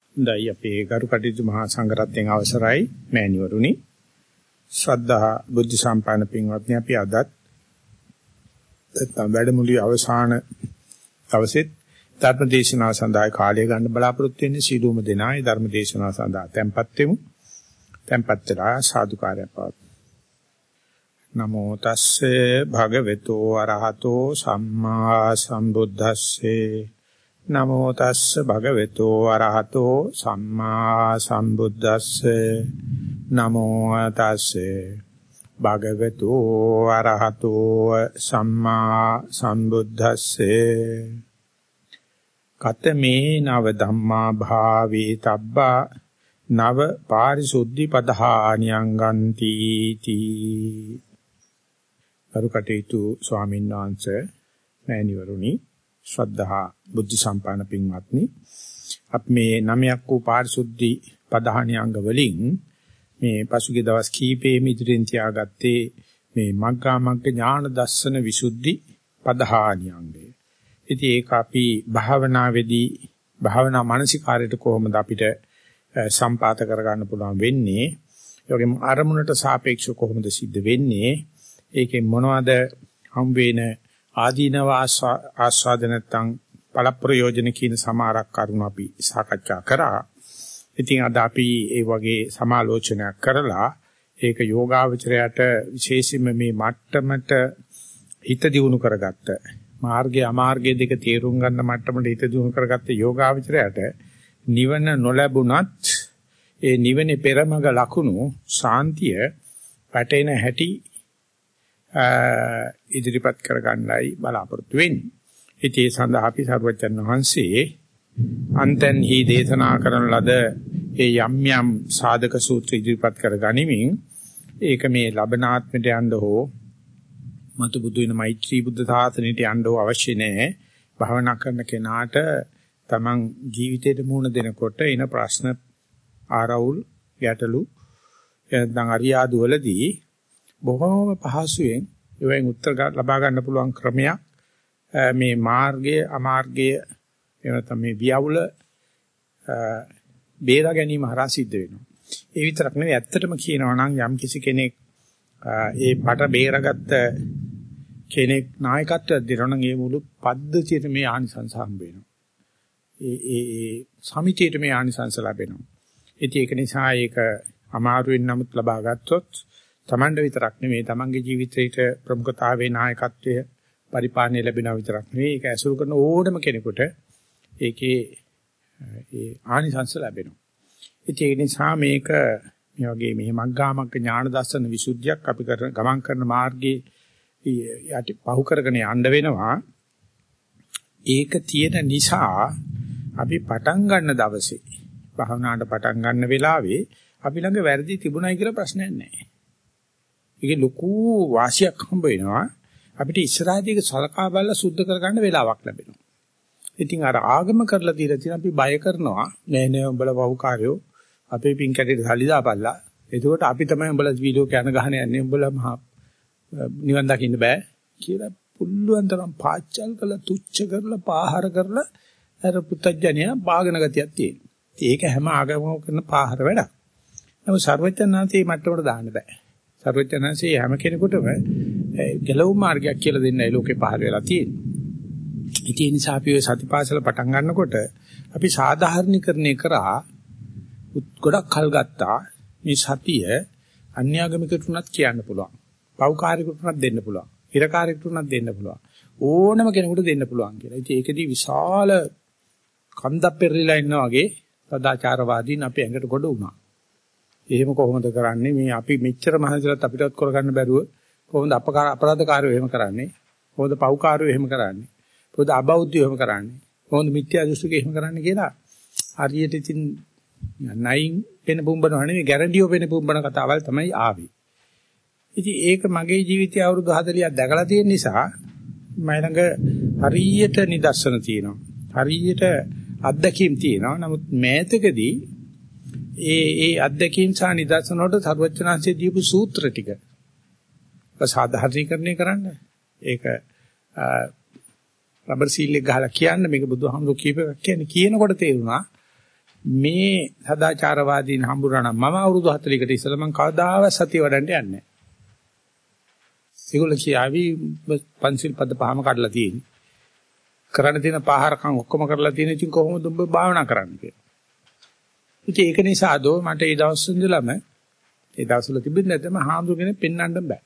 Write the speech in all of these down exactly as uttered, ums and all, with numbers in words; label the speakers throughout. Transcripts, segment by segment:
Speaker 1: දැයි අපේ ගරු කටයුතු මහා සංඝරත්නයේ අවසරයි මෑණිවරුනි ශ්‍රද්ධා බුද්ධ සම්පන්න පින්වත්නි අපි අදත් නැත්නම් වැඩමුළුවේ අවසාන දවසෙත් ධර්ම දේශනාව සඳහා කාලය ගන්න බලාපොරොත්තු වෙන්නේ සීලුම දෙනායි ධර්ම දේශනාව සඳහා tempත් වෙමු tempත් වෙලා සාදුකාරය පවත්වමු නමෝ තස්සේ භගවතු අරහතෝ සම්මා සම්බුද්දස්සේ නමෝ තස්ස භගවතු අරහතෝ සම්මා සම්බුද්දස්සේ නමෝ තස්සේ භගවතු අරහතෝ සම්මා සම්බුද්දස්සේ කතමේ නව ධම්මා භාවේ තබ්බා නව පාරිසුද්ධි පදහානියංගන්ති තී කරුකටේතු ස්වාමීන් වහන්සේ මෑණිවරුනි ශ්‍රද්ධා බුද්ධ සම්පන්න පින්වත්නි අප මේ නවයක් වූ පාරිශුද්ධි පදහානි අංග වලින් මේ පසුගිය දවස් කීපෙම ඉදිරියෙන් තියාගත්තේ මේ මග්ගා මග්ග ඥාන දර්ශන විසුද්ධි පදහානි අංගය. ඉතින් ඒක අපි භාවනාවේදී භාවනා මානසිකාරයට කොහොමද අපිට සම්පාත කරගන්න පුළුවන් වෙන්නේ? ඒ වගේම අරමුණට සාපේක්ෂව කොහොමද සිද්ධ වෙන්නේ? ඒකේ මොනවද හම් වෙන ආදීනව ආස්වාද නැත්නම් ඵල ප්‍රයෝජන කියන සමාරක් කරුණු අපි සාකච්ඡා කරා. ඉතින් අද අපි ඒ වගේ සමාලෝචනයක් කරලා ඒක යෝගාවචරයට විශේෂයෙන්ම මේ මට්ටමට හිත දියුණු කරගත්ත මාර්ගය අමාර්ගය දෙක තේරුම් ගන්න මට්ටමට හිත දියුණු කරගත්ත යෝගාවචරයට නිවන නොලැබුණත් ඒ නිවනේ පෙරමග ලකුණු ශාන්තිය පැටෙන හැටි ඉදිරිපත් කරගන්නයි බලාපොරොත්තු වෙන්නේ. ඉතින් ඒ සඳහා අපි සර්වජන් වහන්සේ අන්තන්හි දේශනා කරන ලද ඒ යම් යම් සාධක සූත්‍ර ඉදිරිපත් කරගනිමින් ඒක මේ ලබනාත්මයට යන්න හෝ මතු බුදු වෙන මෛත්‍රී බුද්ධ සාසනයට යන්න හෝ අවශ්‍ය නැහැ. භවනා කරන කෙනාට තමන් ජීවිතේට මුහුණ දෙනකොට එන ප්‍රශ්න ආරවුල් ගැටලු එතන අරියාදු වලදී බොහෝම පහසුවෙන් ඒවෙන් උත්තර ලබා ගන්න පුළුවන් ක්‍රමයක් මේ මාර්ගය අමාර්ගය එනතම මේ වියවුල බේරා ගැනීම හරහා සිද්ධ වෙනවා. ඒ විතරක් නෙවෙයි ඇත්තටම කියනවා නම් යම් කිසි කෙනෙක් ඒ පට බේරගත්ත කෙනෙක් නායකත්වයක් දෙනවා නම් ඒ මුළු පද්ධතියට මේ ආනිසංස හම්බ වෙනවා. ඒ ඒ ඒ සමිතියට මේ ආනිසංස ලැබෙනවා. ඉතින් ඒක නිසා ඒක අමාරුවෙන් නමුත් ලබා ගත්තොත් තමන්ට විතරක් නෙමෙයි තමන්ගේ ජීවිතේට ප්‍රමුඛතාවයේ නායකත්වය පරිපාලනය ලැබෙනවා විතරක් නෙවෙයි ඒක ඇසුරු කරන ඕනම කෙනෙකුට ඒකේ ඒ ආනිසංස ලැබෙනවා. ඉතින් ඒ නිසා මේක මේ වගේ මේ මග්ගාමග්ග ඥාන දර්ශන විසුද්ධියක් අපි කරන ගමන් කරන මාර්ගයේ යටි පහු කරගෙන යන්න වෙනවා. ඒක තියෙන නිසා අපි පටන් ගන්න දවසේ භාවනාවට පටන් ගන්න වෙලාවේ අපි ළඟ වැරදි තිබුණයි කියලා ප්‍රශ්නයක් නැහැ. ඒකේ ලොකු වාසියක් හම්බ වෙනවා. අපිට ඉස්සරහදී ඒක සලකා බලලා සුද්ධ කරගන්න වෙලාවක් ලැබෙනවා. ඉතින් අර ආගම කරලා තියලා තියෙන අපි බය කරනවා. නෑ නෑ උඹලා වහුකාරයෝ අපේ පින් කැටේට සල්ලි දාපල්ලා. එතකොට අපි තමයි උඹලා වීඩියෝ කැන ගහන යන්නේ. උඹලා මහා නිවන් දකින්න බෑ කියලා පුළුවන් තරම් පාච්චල් කරලා තුච්ච කරලා පාහර කරලා අර පුත්තජනියා බාගන ගතියක් තියෙනවා. ඒක හැම ආගමකම කරන පාහර වැඩක්. නමුත් සර්වඥාන්සේ මට්ටමට දාන්න බෑ. සර්වඥාන්සේ හැම කෙනෙකුටම ගැලවුම් මාර්ගයක් කියලා දෙන්නයි ලෝකේ පහළ වෙලා තියෙන්නේ. ඉතින් ඒ නිසා අපි ඔය සතිපාසල පටන් ගන්නකොට අපි සාධාරණීකරණය කරා ගොඩක් කල් ගත්තා මේ සතිය අන්‍යාගමිකට උනත් කියන්න පුළුවන්. පෞකාරිකට උනත් දෙන්න පුළුවන්. හිරකාරිකට උනත් දෙන්න පුළුවන්. ඕනම කෙනෙකුට දෙන්න පුළුවන් කියලා. ඉතින් ඒකදී විශාල කන්දක් පෙරලිලා ඉන්නා වගේ සදාචාරවාදීන් අපේ ඇඟට ගොඩ වුණා. එහෙම කොහොමද කරන්නේ මේ අපි මෙච්චර මහන්සිලත් අපිටවත් කරගන්න බැරුව කොහොමද අපරාධකාරයෝ එහෙම කරන්නේ? කොහොමද පව්කාරයෝ එහෙම කරන්නේ? කොහොමද අබෞද්ධයෝ එහෙම කරන්නේ? කොහොමද මිත්‍යා දෘෂ්ටිකයෝ එහෙම කරන්නේ කියලා හරියට ඉතින් නයින් වෙන බුම්බනවා නෙවෙයි ගැරන්ඩියෝ වෙන බුම්බන කතාවල් තමයි ආවේ. ඉතින් ඒක මගේ ජීවිතයේ අවුරුදු හතලියක් දැකලා තියෙන නිසා මම ළඟ හරියට නිදර්ශන තියෙනවා. හරියට අත්දැකීම් තියෙනවා. නමුත් මෑතකදී ඒ ඒ අත්දැකීම් සහ නිදර්ශන වලට සර්වඥාන්සේ දීපු සූත්‍ර ටික සාධාරණීකරණය කරන්න. ඒක රබර් සීල් එක ගහලා කියන්න මේක බුදුහාමුදුරු කීපයක් කියන්නේ කියනකොට තේරුණා මේ සදාචාරවාදීන් හම්බුනා නම් මම අවුරුදු හතලිකට ඉස්සෙල්ලා මම කවදාවත් සතිය වඩන්න යන්නේ නැහැ. ඒගොල්ලෝ කියාවි පන්සිල් පද පහම කඩලා තියෙන්නේ. කරන්න තියෙන පාහරකම් ඔක්කොම කරලා තියෙන ඉතින් කොහොමද ඔබ භාවනා කරන්නේ කියලා. ඉතින් ඒක නිසා දෝ මට ඒ දවස් ඉඳලම ඒ දවස්වල තිබුණේ නැත්නම් හාමුදුර කෙනෙක් පෙන්වන්න බෑ.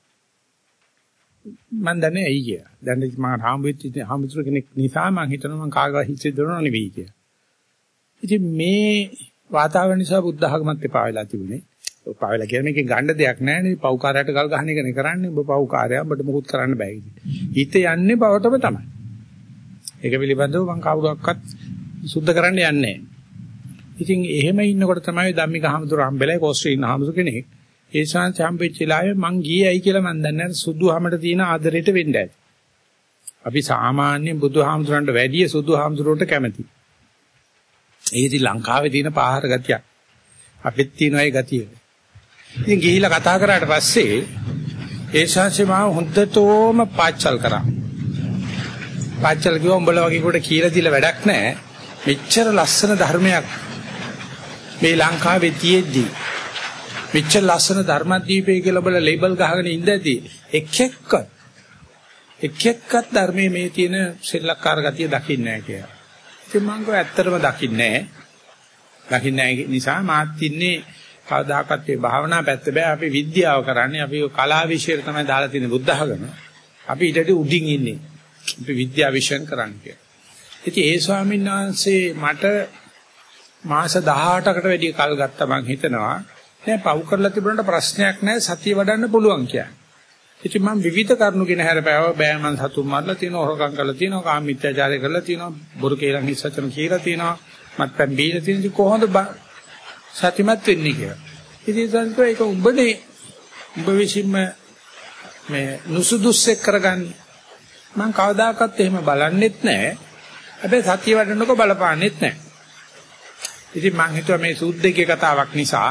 Speaker 1: මම දන්නේ ඇයි කියලා. දැන් මම හාමුදුර හාමුදුර කෙනෙක් නිසා මම හිතනවා මම කාගවත් හිතේ දරනව නෙවෙයි කියලා. ඉතින් මේ වාතාවරණ නිසා බුද්ධ ආගමත් එපා වෙලා තිබුණේ. ඔය පාවෙලා කියන එකේ ගන්න දෙයක් නැහැ නේ. පව්කාරයට ගල් ගහන එකනේ කරන්නේ. ඔබ පව්කාරයා ඔබට මොකුත් කරන්න බෑ ඉතින්. හිත යන්නේ පවටම තමයි. ඒක පිළිබඳව මම කවුරක්වත් සුද්ධ කරන්න යන්නේ නැහැ. ඉතින් එහෙම ඉන්නකොට තමයි ධම්මික හාමුදුර හම්බෙලා කොස්ට්‍රේ ඉන්න හාමුදුර කෙනෙක්. ඒ ශාන්ති හම්බෙච්ච වෙලාවේ මං ගියේයි කියලා මන් දන්නේ නැහැ. සුදුහමට තියෙන ආදරයට වෙන්න ඇති. අපි සාමාන්‍ය බුදුහාමුදුරන්ට වැඩිය සුදුහාමුදුරන්ට කැමති. ඒ ඉතින් ලංකාවේ තියෙන පාහර ගතියක්. අපිත් තියෙන ඒ ගතිය. ඉතින් ගිහිලා කතා කරාට පස්සේ ඒ ශාන්ති මාව හොඳටම පාච්චල් කරා. පාච්චල් කිව්වා උඹලා වගේ කොට කියලා දීලා වැඩක් නැහැ. මෙච්චර ලස්සන ධර්මයක් මේ ලංකාවේ තියෙද්දි මෙච්චර ලස්සන ධර්මදීපේ කියලා බල ලේබල් ගහගෙන ඉඳදී එක් එක්ක එක් එක්කත් ධර්මයේ මේ තියෙන සෙල්ලක්කාර ගතිය දකින්නේ නැහැ කියලා. ඉතින් මම කිව්වා ඇත්තටම දකින්නේ නැහැ. දකින්නේ නැහැ නිසා මාත් ඉන්නේ කවදාකවත් මේ භාවනා පැත්ත බෑ අපි විද්‍යාව කරන්නේ අපි කලා විෂයට තමයි දාලා තියෙන බුද්ධ ආගම. අපි ඊටට උඩින් ඉන්නේ. අපි විද්‍යා විෂයන් කරන්නේ කියලා. ඉතින් ඒ ස්වාමීන් වහන්සේ මට මාස දහඅටකට වැඩි කල් ගත්තා මං හිතනවා. දැන් පව් කරලා තිබුණාට ප්‍රශ්නයක් නැහැ සතිය වඩන්න පුළුවන් කියන්නේ. ඉතින් මම විවිධ කරුණු ගෙන හැරපෑව බෑ මං සතුම් මරලා තියෙනවා හොරකම් කරලා තියෙනවා කාම මිත්‍යාචාරය කරලා තියෙනවා බොරු කේලම් හිස්සචන කියලා තියෙනවා මත්පැන් බීලා තියෙන ඉතින් කොහොමද සතිමත් වෙන්නේ කියලා. ඉතින් සංකෝ ඒක උඹනේ උඹ විසින්ම මේ නුසුදුස්සෙක් කරගන්නේ. මං කවදාකවත් එහෙම බලන්නෙත් නැහැ. හැබැයි සතිය වඩනකොට බලපාන්නෙත් නැහැ. ඉතින් මං හිතුවා මේ සූද්දේකේ කතාවක් නිසා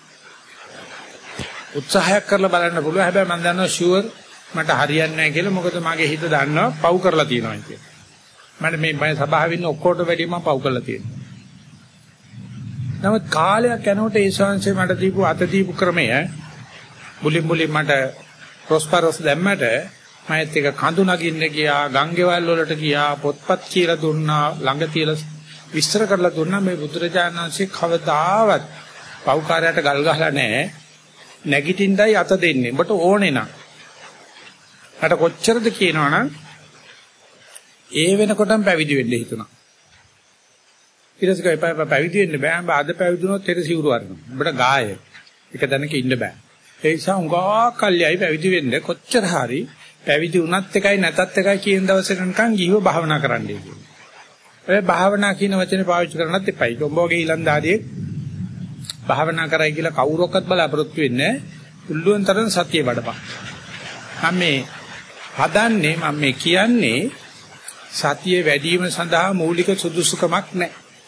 Speaker 1: උත්සාහයක් කරලා බලන්න පුළුවන්. හැබැයි මම දන්නවා ෂුවර් මට හරියන්නේ නැහැ කියලා. මොකද මගේ හිත දන්නවා පව් කරලා තියෙනවා කියලා. මට මේ බය සභාවේ ඉන්න ඔක්කොට වැඩි මම පව් කරලා තියෙනවා. නමුත් කාලයක් යනකොට ඒ ශාංශේ මට දීපු අත දීපු ක්‍රමය මුලින් මුලින් මට ප්‍රොස්පරස් දැම්මට මයිත් එක කඳු නගින්න ගියා, ගංගේවල් වලට ගියා, පොත්පත් කියලා දුන්නා, ළඟ තියලා විස්තර කරලා දුන්නා මේ බුදුරජාණන් වහන්සේ කවදාවත් පව්කාරයට ගල් ගහලා නැහැ. නැගිටින්නයි අත දෙන්නේ. ඔබට ඕනේ නම්. මට කොච්චරද කියනවනම් ඒ වෙනකොටම පැවිදි වෙන්න හිතුණා. ඊට පස්සේ එපා පැවිදි වෙන්න බෑ. ඔබ අද පැවිදුනොත් ඊට සිවුරු වරනවා. ඔබට ගාය. එක තැනක ඉන්න බෑ. ඒ නිසා උංගා කල්යයි පැවිදි වෙන්න කොච්චර හරි පැවිදි වුණත් එකයි නැතත් එකයි කියන දවසට නිකන් ගිහිව භාවනා කරන්නයි කියන්නේ. ඒ භාවනා කියන වචනේ පාවිච්චි කරනත් එපයි. ඔබ වගේ ඊලන්දාරියෙක් භාවනා කරයි කියලා කවුරක්වත් බලාපොරොත්තු වෙන්නේ නැහැ. උල්ලුවන් තරම් සතිය වඩපන්. මම මේ හදන්නේ මම මේ කියන්නේ සතිය වැඩි වීම සඳහා මූලික සුදුසුකමක් නැහැ.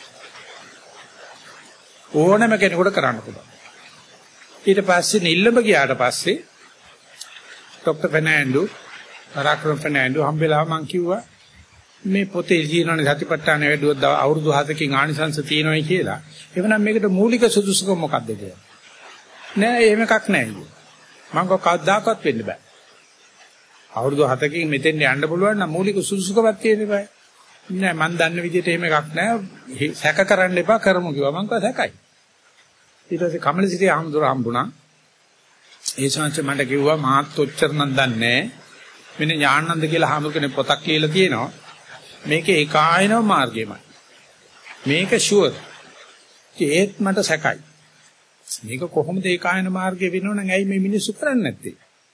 Speaker 1: ඕනම කෙනෙකුට කරන්න පුළුවන්. ඊට පස්සේ නිල්ලඹ ගියාට පස්සේ ડોક્ટર ෆර්නෑන්ඩෝ පරාක්‍රම ෆර්නෑන්ඩෝ හම්බෙලා මං කිව්වා මේ පොතේ ජීවන සතිපට්ඨාන වැඩුවොත් අවුරුදු හතකින් ආනිසංශ තියෙනවායි කියලා. එවනම් මේකට මූලික සුදුසුකම මොකක්ද කියලා. නෑ එහෙම එකක් නෑ. මම කවදාකවත් වෙන්න බෑ. අවුරුදු හතකින් මෙතෙන් යන්න පුළුවන් නම් මූලික සුදුසුකමක් තියෙන්න බෑ. නෑ මම දන්න විදිහට එහෙම එකක් නෑ. සැක කරන්න එපා කරමු කිව්වා. මං කව සැකයි. ඊට පස්සේ කමලසිරි ආම්දුර හම්බුණා. ඒ ශාන්ති මට කිව්වා මාත් ඔච්චර නම් දන්නේ නෑ. මෙන්න ඥානানন্দ කියලා හාමුදුර කෙනෙක් පොතක් ලියලා තියෙනවා. මේකේ ඒකායනව මාර්ගයමයි. මේක ෂුවර්. ඒත් මට සැකයි. මේක කොහොමද ඒකායන මාර්ගය වෙනවනම් ඇයි මේ මිනිස්සු කරන්නේ නැත්තේ?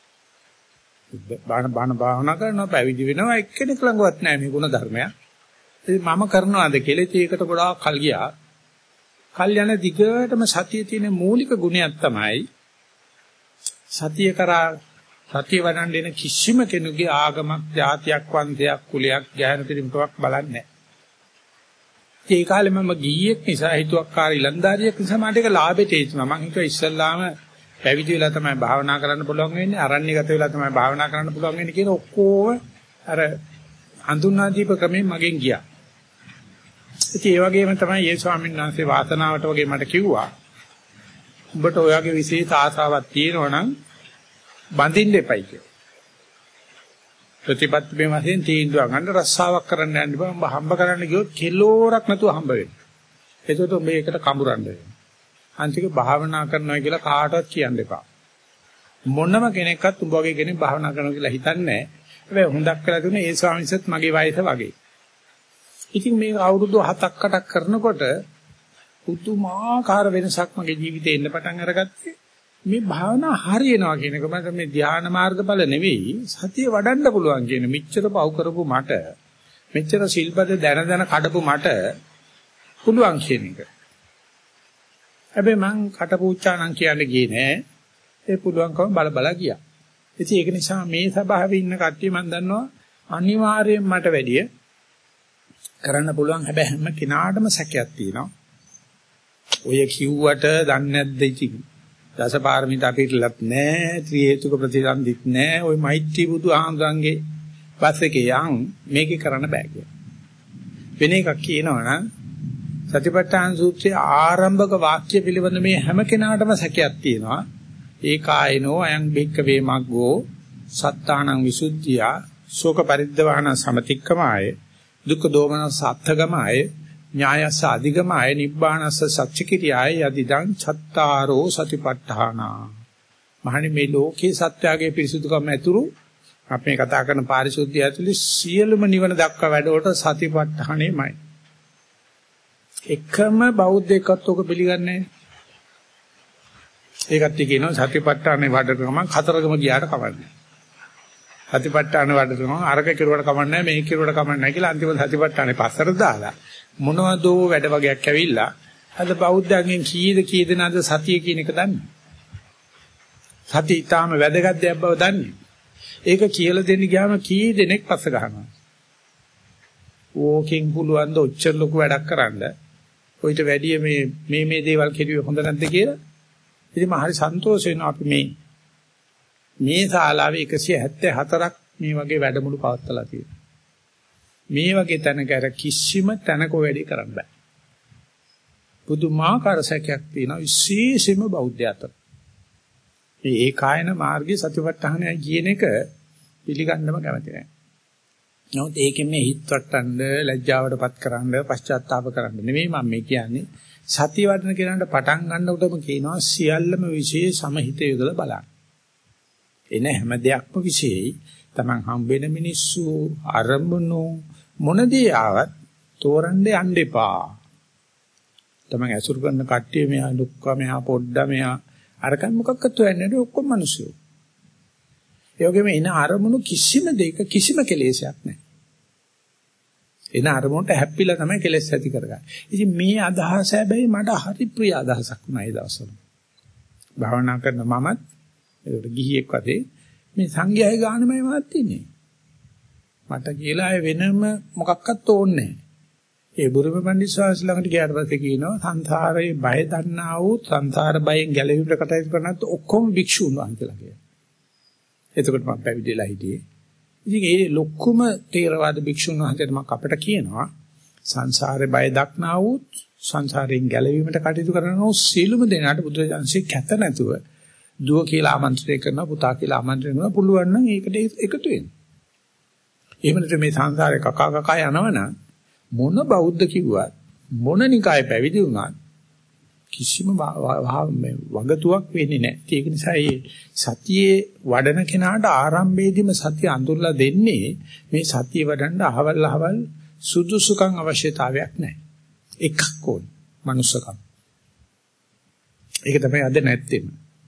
Speaker 1: බාන බාන භාවනා කරනවා පැවිදි වෙනවා එක්කෙනෙක් ළඟවත් නැහැ මේ ගුණ ධර්මයක්. ඉතින් මම කරනවාද කියලා ඒකට ගොඩාක් කල් ගියා. කල් යන දිගටම සතියේ තියෙන මූලික ගුණයක් තමයි සතිය කරා සතිය වඩන්න දෙන කිසිම කෙනෙකුගේ ආගමක්, ජාතියක්, වංශයක්, කුලයක්, ගැහැණු පිරිමිකමක් බලන්නේ නැහැ. ඒ කාලේ මම ගිහියෙක් නිසා හිතුවක්කාර ඉලන්දාරියෙක් නිසා මට ඒක ලාභෙට හිතුණා. මං හිතුවා ඉස්සල්ලාම පැවිදි වෙලා තමයි භාවනා කරන්න පුළුවන් වෙන්නේ, අරණ්‍යගත වෙලා තමයි භාවනා කරන්න පුළුවන් වෙන්නේ කියන ඔක්කොම අර හඳුන්වා දීප ක්‍රමයෙන් මගෙන් ගියා. ඉතින් ඒ වගේම තමයි ඒ ස්වාමීන් වහන්සේ වාසනාවට වගේ මට කිව්වා උඹට ඔයගේ විශේෂ ආසාවක් තියෙනවා නම් බඳින්න එපයි කියලා. ප්‍රතිපත්ති මේ වශයෙන් තීන්දුවක් ගන්න රස්සාවක් කරන්න යන්න බෑ. උඹ හම්බ කරන්න ගියොත් කිලෝරක් නැතුව හම්බ වෙනවා. ඒකට මේකට කඹරන්න වෙනවා. අන්තික භාවනා කරනවා කියලා කාටවත් කියන්න එපා. මොනම කෙනෙක්වත් උඹ වගේ කෙනෙක් භාවනා කරනවා කියලා හිතන්නේ නැහැ. හැබැයි හොඳක් කරලා දුන්නේ ඒ ස්වාමීන්සත් මගේ වයස වගේ. ඉතින් මේක අවුරුදු හතක් අටක් කරනකොට පුදුමාකාර වෙනසක් මගේ ජීවිතේ එන්න පටන් අරගත්තේ. මේ භාවනා හරියනවා කියන එක මට මේ ධ්‍යාන මාර්ගඵල නෙවෙයි සතිය වඩන්න පුළුවන් කියන මෙච්චර පව් කරපු මට මෙච්චර ශිල්පද දැන දැන කඩපු මට පුළුවන් කියන එක. හැබැයි මං කටපූච්චානම් කියන්නේ ගියේ නෑ. ඒ පුළුවන්කම බල බල ගියා. ඉතින් ඒක නිසා මේ සභාවේ ඉන්න කට්ටිය මම දන්නවා අනිවාර්යයෙන් මට වැඩිය කරන්න පුළුවන්. හැබැයි හැම කෙනාටම සැකයක් තියෙනවා. ඔය කිව්වට දන්නේ නැද්ද ඉතින්? දසපාරමිතා පිළිලත් නැහැ, ත්‍රි හේතුක ප්‍රතිසන්දිත් නැහැ. ওই මෛත්‍රී බුදු ආමරංගේ බස් එකේ යන් මේකේ කරන්න බෑ කියලා. වෙන එකක් කියනවනම් සතිපට්ඨාන සූත්‍රයේ ආරම්භක වාක්‍ය පිළිබඳ මේ හැම කෙනාටම සැකයක් තියෙනවා. ඒකායනෝ අයං බික්කවේ මග්ගෝ සත්තානං විසුද්ධිය ශෝක පරිද්දවාන සමතික්කමාය දුක්ඛ දෝමන සත්ථගමාය ඥායස අධිගමාය නිබ්බානස්ස සච්චිකිරියාය යදිදං චත්තාරෝ සතිපට්ඨානා. මහණනි මේ ලෝකේ සත්‍යයේ පිරිසුදුකම ඇතුළු අපි මේ කතා කරන පාරිශුද්ධිය ඇතුළේ සියලුම නිවන දක්වා වැඩවලට සතිපට්ඨානෙමයි. එකම බෞද්ධයෙක්වත් ඔක පිළිගන්නේ නැහැ. ඒකත් කියනවා සතිපට්ඨානේ වඩන ගමන් කතරගම ගියාට කවන්නේ. සතිපට්ඨානේ වඩන ගමන් අරක කෙරුවට කමන්නේ නැහැ මේක කෙරුවට කමන්නේ නැහැ කියලා අන්තිම සතිපට්ඨානේ පස්සට දාලා මොනවදෝ වැඩ වගේක් ඇවිල්ලා අද බෞද්ධයන්ගෙන් කීයද කී දෙනාද සතිය කියන එක දන්නේ. සතිය ඊටාම වැදගත් දෙයක් බව දන්නේ. ඒක කියලා දෙන්න ගියාම කී දෙනෙක් පස්ස ගහනවා. ඕකෙන් පුළුවන් ද ඔච්චර ලොකු වැඩක් කරන්න. ඔయిత වැඩිය මේ මේ මේ දේවල් කෙරුවේ හොඳ නැද්ද කියලා. ඉතින් මම හරි සන්තෝෂ වෙනවා අපි මේ මේ ශාලාවේ එකසිය හැත්තෑ හතරක් මේ වගේ වැඩමුළු පවත්වලා තියෙනවා. මේ වගේ තැනක අර කිසිම තැනක වැඩි කරන්න බෑ. පුදුමාකාර සැකයක් තියෙනවා විශේෂයෙන්ම බෞද්ධ අතර. මේ ඒකායන මාර්ගයේ සතිපට්ඨානය කියන එක පිළිගන්නම කැමති නැහැ. නමුත් ඒකෙන් මේ හිත වට්ටන්න, ලැජ්ජාවටපත් කරන්න, පශ්චාත්තාප කරන්න නෙමෙයි මම මේ කියන්නේ. සතිය වඩන කෙනාට පටන් ගන්නකොටම කියනවා සියල්ලම විශේෂ සමහිත යොදලා බලන්න. එන හැම දෙයක්ම විශේෂයි. Taman හම්බෙන මිනිස්සු අරමුණු මොනදී ආවත් තෝරන්න යන්න එපා. Taman ඇසුරු කරන කට්ටිය මෙහා දුක්ඛ මෙහා පොඩ්ඩ මෙහා අරකන් මොකක්වත් හොයන්නේ නැහැ ඔක්කොම මිනිස්සු. ඒ වගේම එන අරමුණු කිසිම දෙයක කිසිම කෙලෙසයක් නැහැ. එන අරමුණට හැප්පිලා තමයි කෙලෙස් ඇති කරගන්නේ. ඉතින් මේ අදහස හැබැයි මට හරි ප්‍රිය අදහසක් වුණා ඒ දවස්වල. භාවනා කරන මමත් ඒකට ගිහියෙක් වතේ මේ සංඝයාගේ ගානමයි මාත් ඉන්නේ. මට කියලා අය වෙනම මොකක්වත් ඕනේ නැහැ. ඒ බුරුම පඬිස් ස්වාමීන් ළඟට ගියාට පස්සේ කියනවා සංසාරේ බය දන්නා වූ සංසාර බයෙන් ගැලවීමට කටයුතු කරනත් ඔක්කොම භික්ෂුන් වහන්සේලා කියලා. එතකොට මම පැවිදිලා හිටියේ. ඉතින් ඒ ලොකුම තේරවාද භික්ෂුන් වහන්සේට මම අපට කියනවා සංසාරේ බය දක්නා වූ සංසාරයෙන් ගැලවීමට කටයුතු කරනවා සීලුම දෙනාට බුදුරජාන්සේ කැත නැතුව දුව කියලා ආමන්ත්‍රණය කරනවා පුතා කියලා ආමන්ත්‍රණය කරනවා පුළුවන් නම් ඒකට එකතු වෙන්න. එහෙම නැත්නම් මේ සංසාරේ කකා කකා යනවනම් මොන බෞද්ධ කිව්වත් මොන නිකායේ පැවිදි වුණත් කිසිම වගතුවක් වෙන්නේ නැහැ. ඒක නිසා මේ සතියේ වඩන කෙනාට ආරම්භයේදීම සතිය අඳුරලා දෙන්නේ මේ සතිය වඩන්න අහවල් අහවල් සුදුසුකම් අවශ්‍යතාවයක් නැහැ. එකක් ඕන මනුස්සකම්. ඒක තමයි අද නැත්තේ.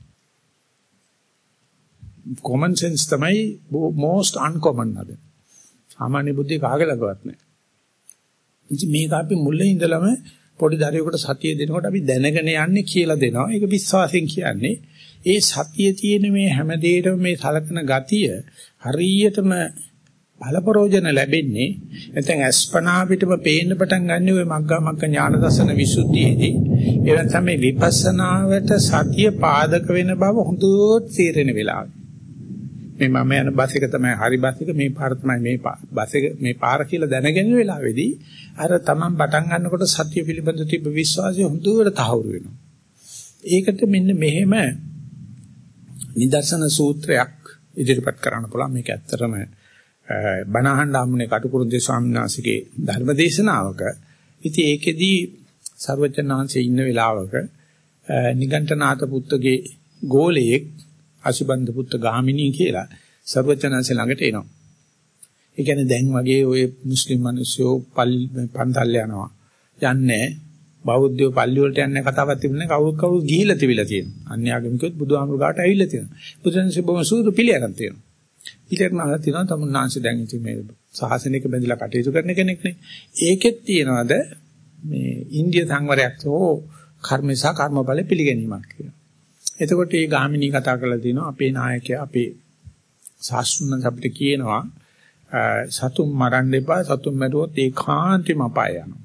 Speaker 1: common sense තමයි most uncommon අද. සාමාන්‍ය බුද්ධිය කාගේ ළඟවත් නැහැ. ඉතින් මේක අපි මුලින් ඉඳලම පොඩි දරුවෙකුට සතිය දෙනකොට අපි දැනගෙන යන්නේ කියලා දෙනවා. ඒක විශ්වාසයෙන් කියන්නේ. ඒ සතිය තියෙන මේ හැම දෙයකම මේ සලකන ගතිය හරියටම බලපරෝජන ලැබෙන්නේ නැත්නම් අස්පනා පිටම පේන්න පටන් ගන්න ඔය මග්ගා මග්ග ඥාන දර්ශන විසුද්ධියේදී. ඒ වෙනසම මේ විපස්සනාවට සතිය පාදක වෙන බව හොඳට තේරෙන වෙලාව. මේ මම යන බස් එක තමයි හරි බස් එක මේ පාර තමයි මේ බස් එක මේ පාර කියලා දැනගෙන වෙලාවේදී අර Taman පටන් ගන්නකොට සත්‍ය පිළිබඳ තිබ්බ විශ්වාසය හොඳට තහවුරු වෙනවා. ඒකට මෙන්න මෙහෙම නිදර්ශන සූත්‍රයක් ඉදිරිපත් කරන්න පුළුවන්. මේක ඇත්තටම බණහඬ ආමුනේ කටුකුරුන්දේ ස්වාමීන් වහන්සේගේ ධර්ම දේශනාවක. ඉතින් ඒකෙදී සර්වචනාංශයේ ඉන්න වෙලාවක නිගණ්ඨනාත පුත්‍රගේ ගෝලයෙක් අසුබන්ද පුත්‍ර ගාමිණී කියලා සර්වචනාංශේ ළඟට එනවා. ඒ කියන්නේ දැන් වගේ ඔය මුස්ලිම් මිනිස්සු පන්සල් යනවා. යන්නේ බෞද්ධයෝ පල්ලි වලට යන්නේ කතාවක් තිබුණේ කවුරු කවුරු ගිහිලා තිබිලා තියෙනවා. අන්‍යාගමිකයොත් බුදුහාමුදුරු ගාට ඇවිල්ලා තියෙනවා. බුදුන්සේ බොහොම සූදු පිළියරන් තියෙනවා. ඊළඟට තියෙනවා තමුන්නාංශ දැන් ඉතින් මේ සාසනික බැඳලා කටයුතු කරන කෙනෙක් නේ. ඒකෙත් තියනවාද මේ ඉන්දිය සංවරයක් හෝ කර්මසා කර්මඵල පිළිගැනීමක් කියලා. එතකොට මේ ගාමිණී කතා කරලා තිනවා අපේ නායකයා අපේ ශාස්ත්‍රඥ අපිට කියනවා සතුන් මරන්න එපා සතුන් මරුවොත් ඒකාන්තෙම අපාය යනවා.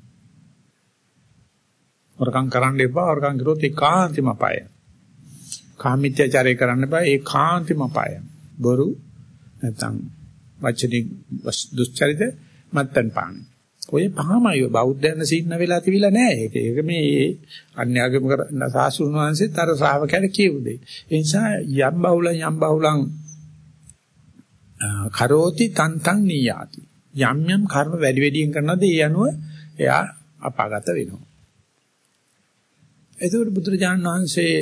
Speaker 1: වරකම් කරන්න එපා වරකම් කරොත් ඒකාන්තෙම අපාය. කාමීත්‍යචාරය කරන්න එපා ඒකාන්තෙම අපාය. බොරු නැත්නම් වචනික දුස්චරිත මත්තන් පාන. ඔය පහමයි බෞද්ධයන් සින්න වෙලා තිබිලා නැහැ. ඒක ඒක මේ අන්‍යාගම කරන සාසුණු වංශෙත් අර ශ්‍රාවකයන්ට කියුදේ. ඒ නිසා යම් බහුලං යම් බහුලං කරෝති තන්තං නියාති. යම් යම් කර්ම වැඩි වැඩියෙන් කරනවාද ඒ අනුව එයා අපාගත වෙනවා. එතකොට බුදුරජාණන් වහන්සේ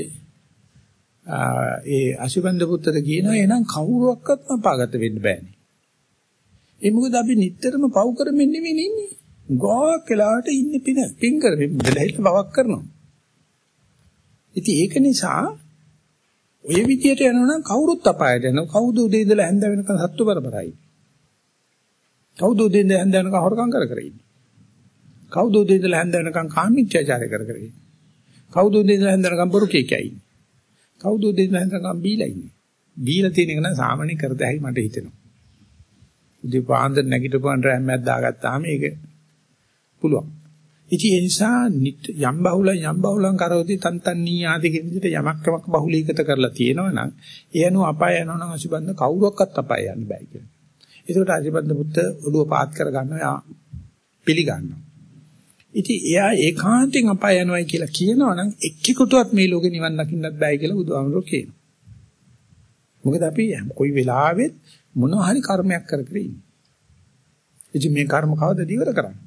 Speaker 1: ඒ අසුබන්ද පුත්‍රට කියනවා එහෙනම් කවුරුවක්වත් අපාගත වෙන්න බෑනේ. ඒ මොකද අපි නිටතරම පව් කරමින් නෙවෙයි ඉන්නේ. ගෝක් වෙලාවට ඉන්නේ පින පින් කරමින් දෙලහිට බවක් කරනවා. ඉතින් ඒක නිසා ඔය විදියට යනවනම් කවුරුත් අපායට යනවා. කවුද උදේ ඉඳලා හැන්ද වෙනකන් සත්තු බරබරයි. කවුද උදේ ඉඳලා හැන්ද වෙනකන් හොරකම් කර කර ඉන්නේ. කවුද උදේ ඉඳලා හැන්ද වෙනකන් කාමීත්‍යචාරය කර කර ඉන්නේ. කවුද උදේ ඉඳලා හැන්ද වෙනකන් බොරු කීකයි ඉන්නේ. කවුද උදේ ඉඳලා හැන්ද වෙනකන් බීලා ඉන්නේ. බීලා තියෙන එක නම් සාමාන්‍ය කරත හැකි මට හිතෙනවා. උදේ පාන්දර නැගිටපුවන් රැම්මක් දාගත්තාම ඒක පුළුවන්. ඉතින් ඒ නිසා යම් බහුල යම් බහුලං කරෝති තන්තන්නී ආදී කියන විදිහට යමක් යමක් බහුලීකත කරලා තියෙනවා නම් ඒ අනුව අපාය යනවා නම් අසිබන්ද කවුරක්වත් අපාය යන්න බෑ කියලා. ඒකට අසිබන්ද පුත්ත ඔළුව පාත් කර ගන්නවා පිළිගන්නවා. ඉතින් එයා ඒකාන්තයෙන් අපාය යනවායි කියලා කියනවා නම් එක්කෙකුටවත් මේ ලෝකේ නිවන් දකින්නත් බෑ කියලා බුදුහාමුදුරුවෝ කියනවා. මොකද අපි කොයි වෙලාවෙත් මොනවා හරි කර්මයක් කර කර ඉන්නේ. ඉතින් මේ කර්ම කවදද ඉවර කරන්නේ?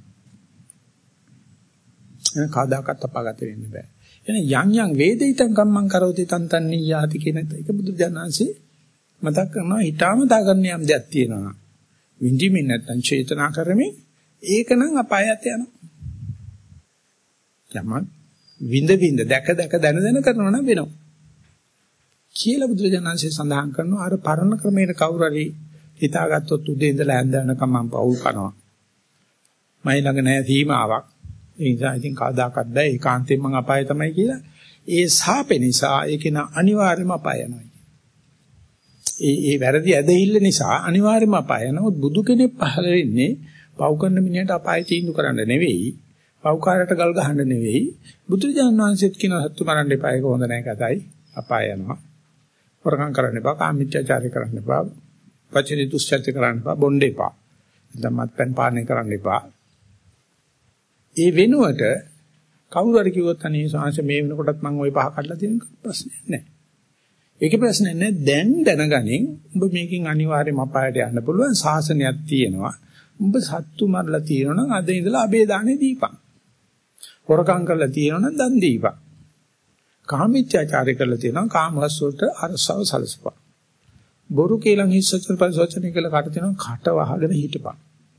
Speaker 1: එහෙනම් කවදාකවත් අපාගත වෙන්න බෑ. එහෙනම් යම් යම් වේදිතං කම්මං කරෝති තන්තන් නියාති කියන එක බුදුජානන්සේ මතක් කරනවා හිතාමතා කරන යම් දෙයක් තියෙනවා. විඳිමින් නැත්නම් චේතනා කරමින් ඒකනම් අපායට යනවා. යමක් විඳ විඳ දැක දැක දන දන කරනවා නම් වෙනවා. කියලා බුදුරජාණන්සේ සඳහන් කරනවා අර පරණ ක්‍රමයට කවුරු හරි හිතාගත්තොත් උදේ ඉඳලා හැන්ද වෙනකම් මම පවුල් කරනවා. මයි ළඟ නැහැ සීමාවක්. ඒ නිසා ඉතින් කවදාකවත් බෑ ඒකාන්තයෙන් මං අපාය තමයි කියලා. ඒ සාපේ නිසා ඒක න අනිවාර්යයෙන්ම අපාය යනවා. ඒ ඒ වැරදි ඇදහිල්ල නිසා අනිවාර්යයෙන්ම අපාය යනවා. බුදු කෙනෙක් පහළ වෙන්නේ පව් කරන මිනිහට අපාය තීන්දුව කරන්න නෙවෙයි. පව්කාරයට ගල් ගහන්න නෙවෙයි. බුදුරජාණන් වහන්සේත් කියන සත්තු මරන්න එපා ඒක හොඳ නැහැ කතයි. අපාය යනවා. වරකම් කරන්න එපා, කාමීත්‍යචාරය කරන්න එපා, වචනේ දුස්චරිත කරන්න එපා, බොණ්ඩ එපා. ධම්මත්පන් පානය කරන්න එපා. ඒ වෙනුවට කවුරු හරි කිව්වොත් අනේ සාංශ මේ වෙනකොටත් මම ওই පහ කඩලා තියෙන ප්‍රශ්නයක් නැහැ. ඒකේ ප්‍රශ්නයක් නැහැ. දැන් දැනගනින් ඔබ මේකෙන් අනිවාර්යයෙන්ම අපායට යන්න පුළුවන් ශාසනයක් තියෙනවා. ඔබ සත්තු මරලා තියෙනවා නම් අද ඉඳලා අබේ දානේ දීපන්. හොරකම් කරලා තියෙනවා නම් දන් දීපන්. කාමීත්‍යාචාරය කරලා තියෙනවා කාමවස් වලට අරසව සලසපන්. බොරු කේලම් හිස්සචන පරිසෝචන කියලා කට තියෙනවා කට වහගෙන හිටපන්.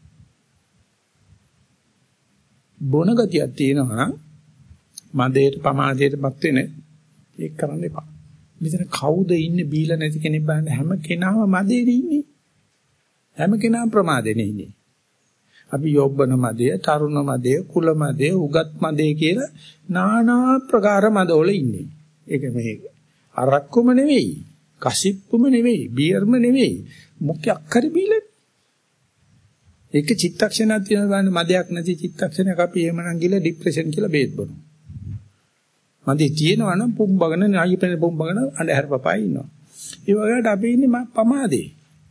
Speaker 1: බොන ගතියක් තියෙනවා නම් මදේට පමාදේටපත් වෙන ඒක කරන්න එපා. මෙතන කවුද ඉන්නේ බීලා නැති කෙනෙක් බලන්න හැම කෙනාම මදේට ඉන්නේ. හැම කෙනාම ප්‍රමාදෙනේ ඉන්නේ. අපි යොබ්බන මදේ, තරුණ මදේ, කුල මදේ, උගත් මදේ කියලා নানা ප්‍රකාර මදවල ඉන්නේ. ඒක මේ අරක්කුම නෙවෙයි, කසිප්පුම නෙවෙයි, බියර්ම නෙවෙයි. මොකක් හරි බීලා. ඒක චිත්තක්ෂණයක් තියෙන ගන්න මදයක් නැති චිත්තක්ෂණයක් අපි එහෙමනම් ගිල ડિප්‍රෙෂන් කියලා බේත් බොනවා. මදේ තියෙනවා නම් පුම්බගෙන නායිපෙන පුම්බගෙන අඳුර පපයි ඉන්නවා. ඒ වගේට අපි ඉන්නේ පමාදේ.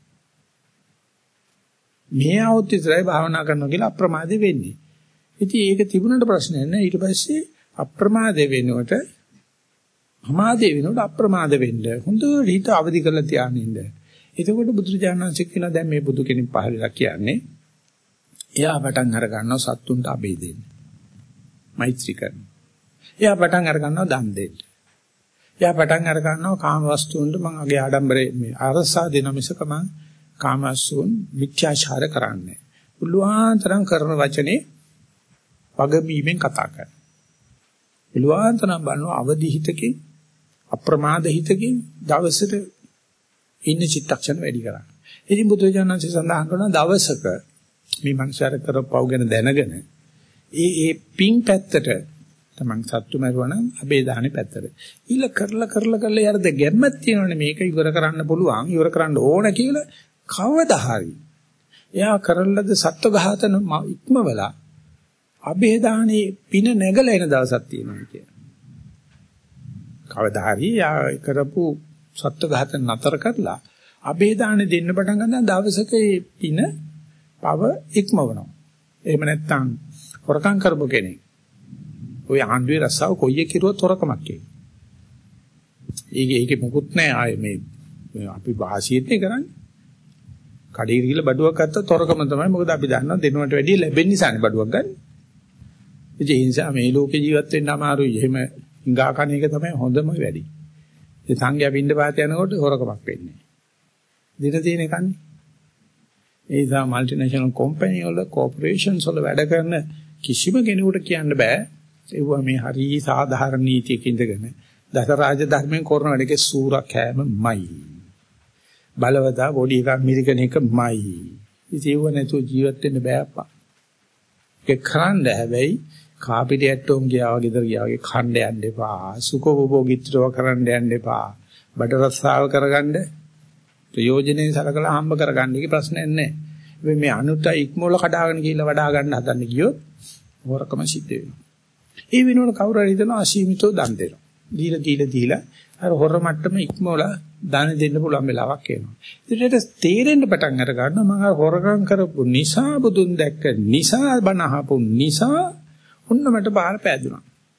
Speaker 1: මේ આવුත් ඉතරයි භාවනා කරනවා කියලා අප්‍රමාදේ වෙන්නේ. ඉතින් ඒක තිබුණාට ප්‍රශ්නයක් නෑ. ඊට පස්සේ අප්‍රමාදේ වෙනකොට අමාදේ වෙනකොට අප්‍රමාද වෙන්න. හොඳට හිත අවදි කරලා තියාගෙන ඉන්න. එතකොට බුදුරජාණන්සේ කියනවා දැන් මේ බුදු කෙනෙක් පහළලා කියන්නේ එයා පටන් අර ගන්නවා සත්තුන්ට අබේ දෙන්න. මෛත්‍රී කරන. එයා පටන් අර ගන්නවා දන් දෙන්න. එයා පටන් අර ගන්නවා කාම වස්තුන්ට මම අගේ ආඩම්බරේ මේ අරසා දෙන මිසක මම කාම වස්තුන් මිත්‍යාචාර කරන්නේ. පුළුවන්තරම් කරන වචනේ වගබීමෙන් කතා කරනවා. පුළුවන්තරම් බලනවා අවදි හිතකින් අප්‍රමාද හිතකින් දවසට ඉන්න චිත්තක්ෂණ වැඩි කරන්න. ඉතින් බුදුජානන්සේ සඳහන් කරන දවසක මේ මනුස්සයර කරපව් ගැන දැනගෙන ඒ ඒ පිං පැත්තට තමන් සත්තු මරුවනම් අබේ දාහනේ පැත්තට. ඊළ කරලා කරලා කරලා යරද ගැම්මක් තියෙනවනේ මේක ඉවර කරන්න පුළුවන් ඉවර කරන්න ඕන කියලා කවදා හරි. එයා කරලද සත්ව ඝාතන ඉක්මවලා අබේ දාහනේ පින නැගලා එන දවසක් තියෙනවා කියන. කවදා හරි යා කරපු සත්ව ඝාතන නතර කරලා අබේ දාහනේ දෙන්න පටන් ගන්න දවසක ඒ පින පව ඉක්මවනවා. එහෙම නැත්නම් හොරකම් කරපු කෙනෙක් ඔය ආණ්ඩුවේ රස්සාව කොයි එක කිරුවත් හොරකමක් කියන්නේ. ඒකේ ඒකේ මොකුත් නැහැ ආයේ මේ අපි වාසියෙත් කරන්නේ. කඩේ ගිහලා බඩුවක් ගත්තොත් හොරකම තමයි. මොකද අපි දන්නවා දෙනුවට වැඩිය ලැබෙන නිසානේ බඩුවක් ගන්න. ඒ නිසා මේ ලෝකේ ජීවත් වෙන්න අමාරුයි. එහෙම හිඟා කන එක තමයි හොඳම වැඩි. ඒ සංඝයා පින්න පාත යනකොට හොරකමක් වෙන්නේ. දින තියෙන කන්නේ. ඒ නිසා মালටිනේෂනල් කම්පැනි වල කෝපරේෂන්ස් වල වැඩ කරන කිසිම කෙනෙකුට කියන්න බෑ ඒවා මේ හරි සාධාරණ නීතියක ඉඳගෙන දස රාජධර්මයෙන් කරන වැඩේ සූරක් හැමමයි බලවදා බොඩි එකක් මිරිකන එකමයි ඉතින් ඒව නැතුව ජීවත් වෙන්න බෑ අප්පා ඒක කරන්න හැබැයි කාපිටියට්ටෝම් ගියා වගේ ඉදර ගියා වගේ ඛණ්ඩ යන්න එපා සුඛෝපභෝගීත්වව කරන්න යන්න එපා බඩ රස්සාව කරගන්න ප්‍රයෝජනෙයි සලකලා හම්බ කරගන්න එක ප්‍රශ්නයක් නැහැ මේ අනුත ඉක්මෝල කඩාගෙන ගිහිල්ලා වඩා ගන්න හදන්න ගියොත් හොරකම සිද්ධ වෙනවා. ඒ වෙනුවට කවුරු හරි හිතනවා අසීමිතව දන් දෙනවා. දීලා දීලා දීලා අර හොර මට්ටම ඉක්මෝල දාන දෙන්න පුළුවන් වෙලාවක් එනවා. ඒකට තේරෙන්න පටන් අර ගන්නවා මම හොරකම් කරපු නිසා බුදුන් දැක්ක නිසා බණ අහපු නිසා ඔන්න මට බාහිර පෑදුනා.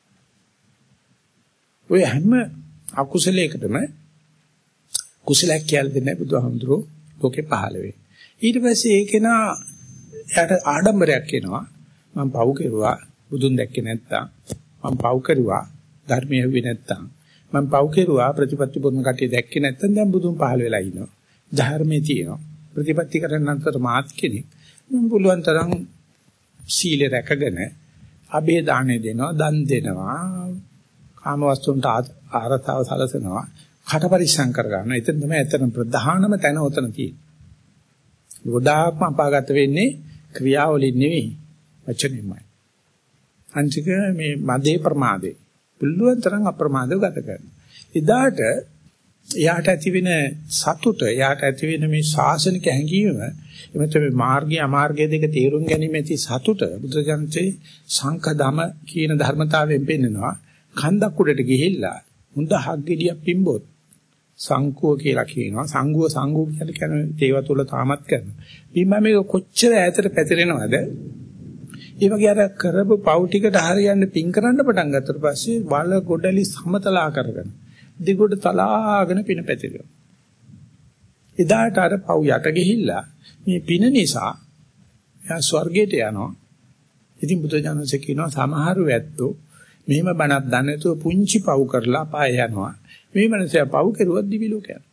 Speaker 1: ඔය හැම අකුසලයකටම කුසලයක් කියලා දෙන්නේ බුදුහාමුදුරුවෝ ලෝකේ පහළ වෙන්නේ. ඊට පස්සේ ඒකේනා එයාට ආඩම්බරයක් එනවා. මම පව් කෙරුවා බුදුන් දැක්කේ නැත්තම් මම පව් කරුවා ධර්මයේ හුවේ නැත්තම් මම පව් කෙරුවා ප්‍රතිපත්ති පුරුණ කටිය දැක්කේ නැත්තම් දැන් බුදුන් පහළ වෙලා ඉනවා. ධර්මයේ තියෙනවා. ප්‍රතිපත්ති කරන්න අතර මාත් කෙනෙක්. මම පුළුවන් තරම් සීල රැකගෙන අබේ දාණය දෙනවා, දන් දෙනවා, කාම වස්තුන්ට ආරතාව සලසනවා, කට පරිස්සම් කර ගන්නවා. එතන තමයි ඇත්තටම ප්‍රධානම තැන උතන තියෙන්නේ. ගොඩාක්ම අපාගත වෙන්නේ ක්‍රියාවලින් නෙවෙයි වචනෙමයි. අන්තික මේ මදේ ප්‍රමාදේ පුළුවන් තරම් අප්‍රමාදව ගත කරනවා. එදාට එයාට ඇති වෙන සතුට, එයාට ඇති වෙන මේ ශාසනික හැඟීම, එමෙතන මේ මාර්ගය අමාර්ගය දෙක තේරුම් ගැනීම ඇති සතුට බුදුජානකේ සංකදම කියන ධර්මතාවයෙන් පෙන්නනවා. කන්දක් උඩට ගිහිල්ලා හොඳ හග්ගෙඩියක් පිම්බොත් සංකුව කියලා කියනවා. සංගුව සංගුව කියලා කියන තේව තුල තාමත් කරනවා. ඊම මේක කොච්චර ඈතට පැතිරෙනවද? ඒ වගේ අර කරපු පව් ටිකට හරියන්න පිං කරන්න පටන් ගත්තට පස්සේ වල ගොඩලි සමතලා කරගෙන දිගට තලාගෙන පින පැතිරෙනවා. එදාට අර පව් යට ගිහිල්ලා මේ පින නිසා එයා ස්වර්ගයට යනවා. ඉතින් බුදුජානක කියනවා සමහර වැත්තෝ මෙහෙම බණක් දන්නේ නැතුව පුංචි පව් කරලා පාය යනවා. මේ මනසයා පව් කරුවත් දිවි ලෝක යනවා.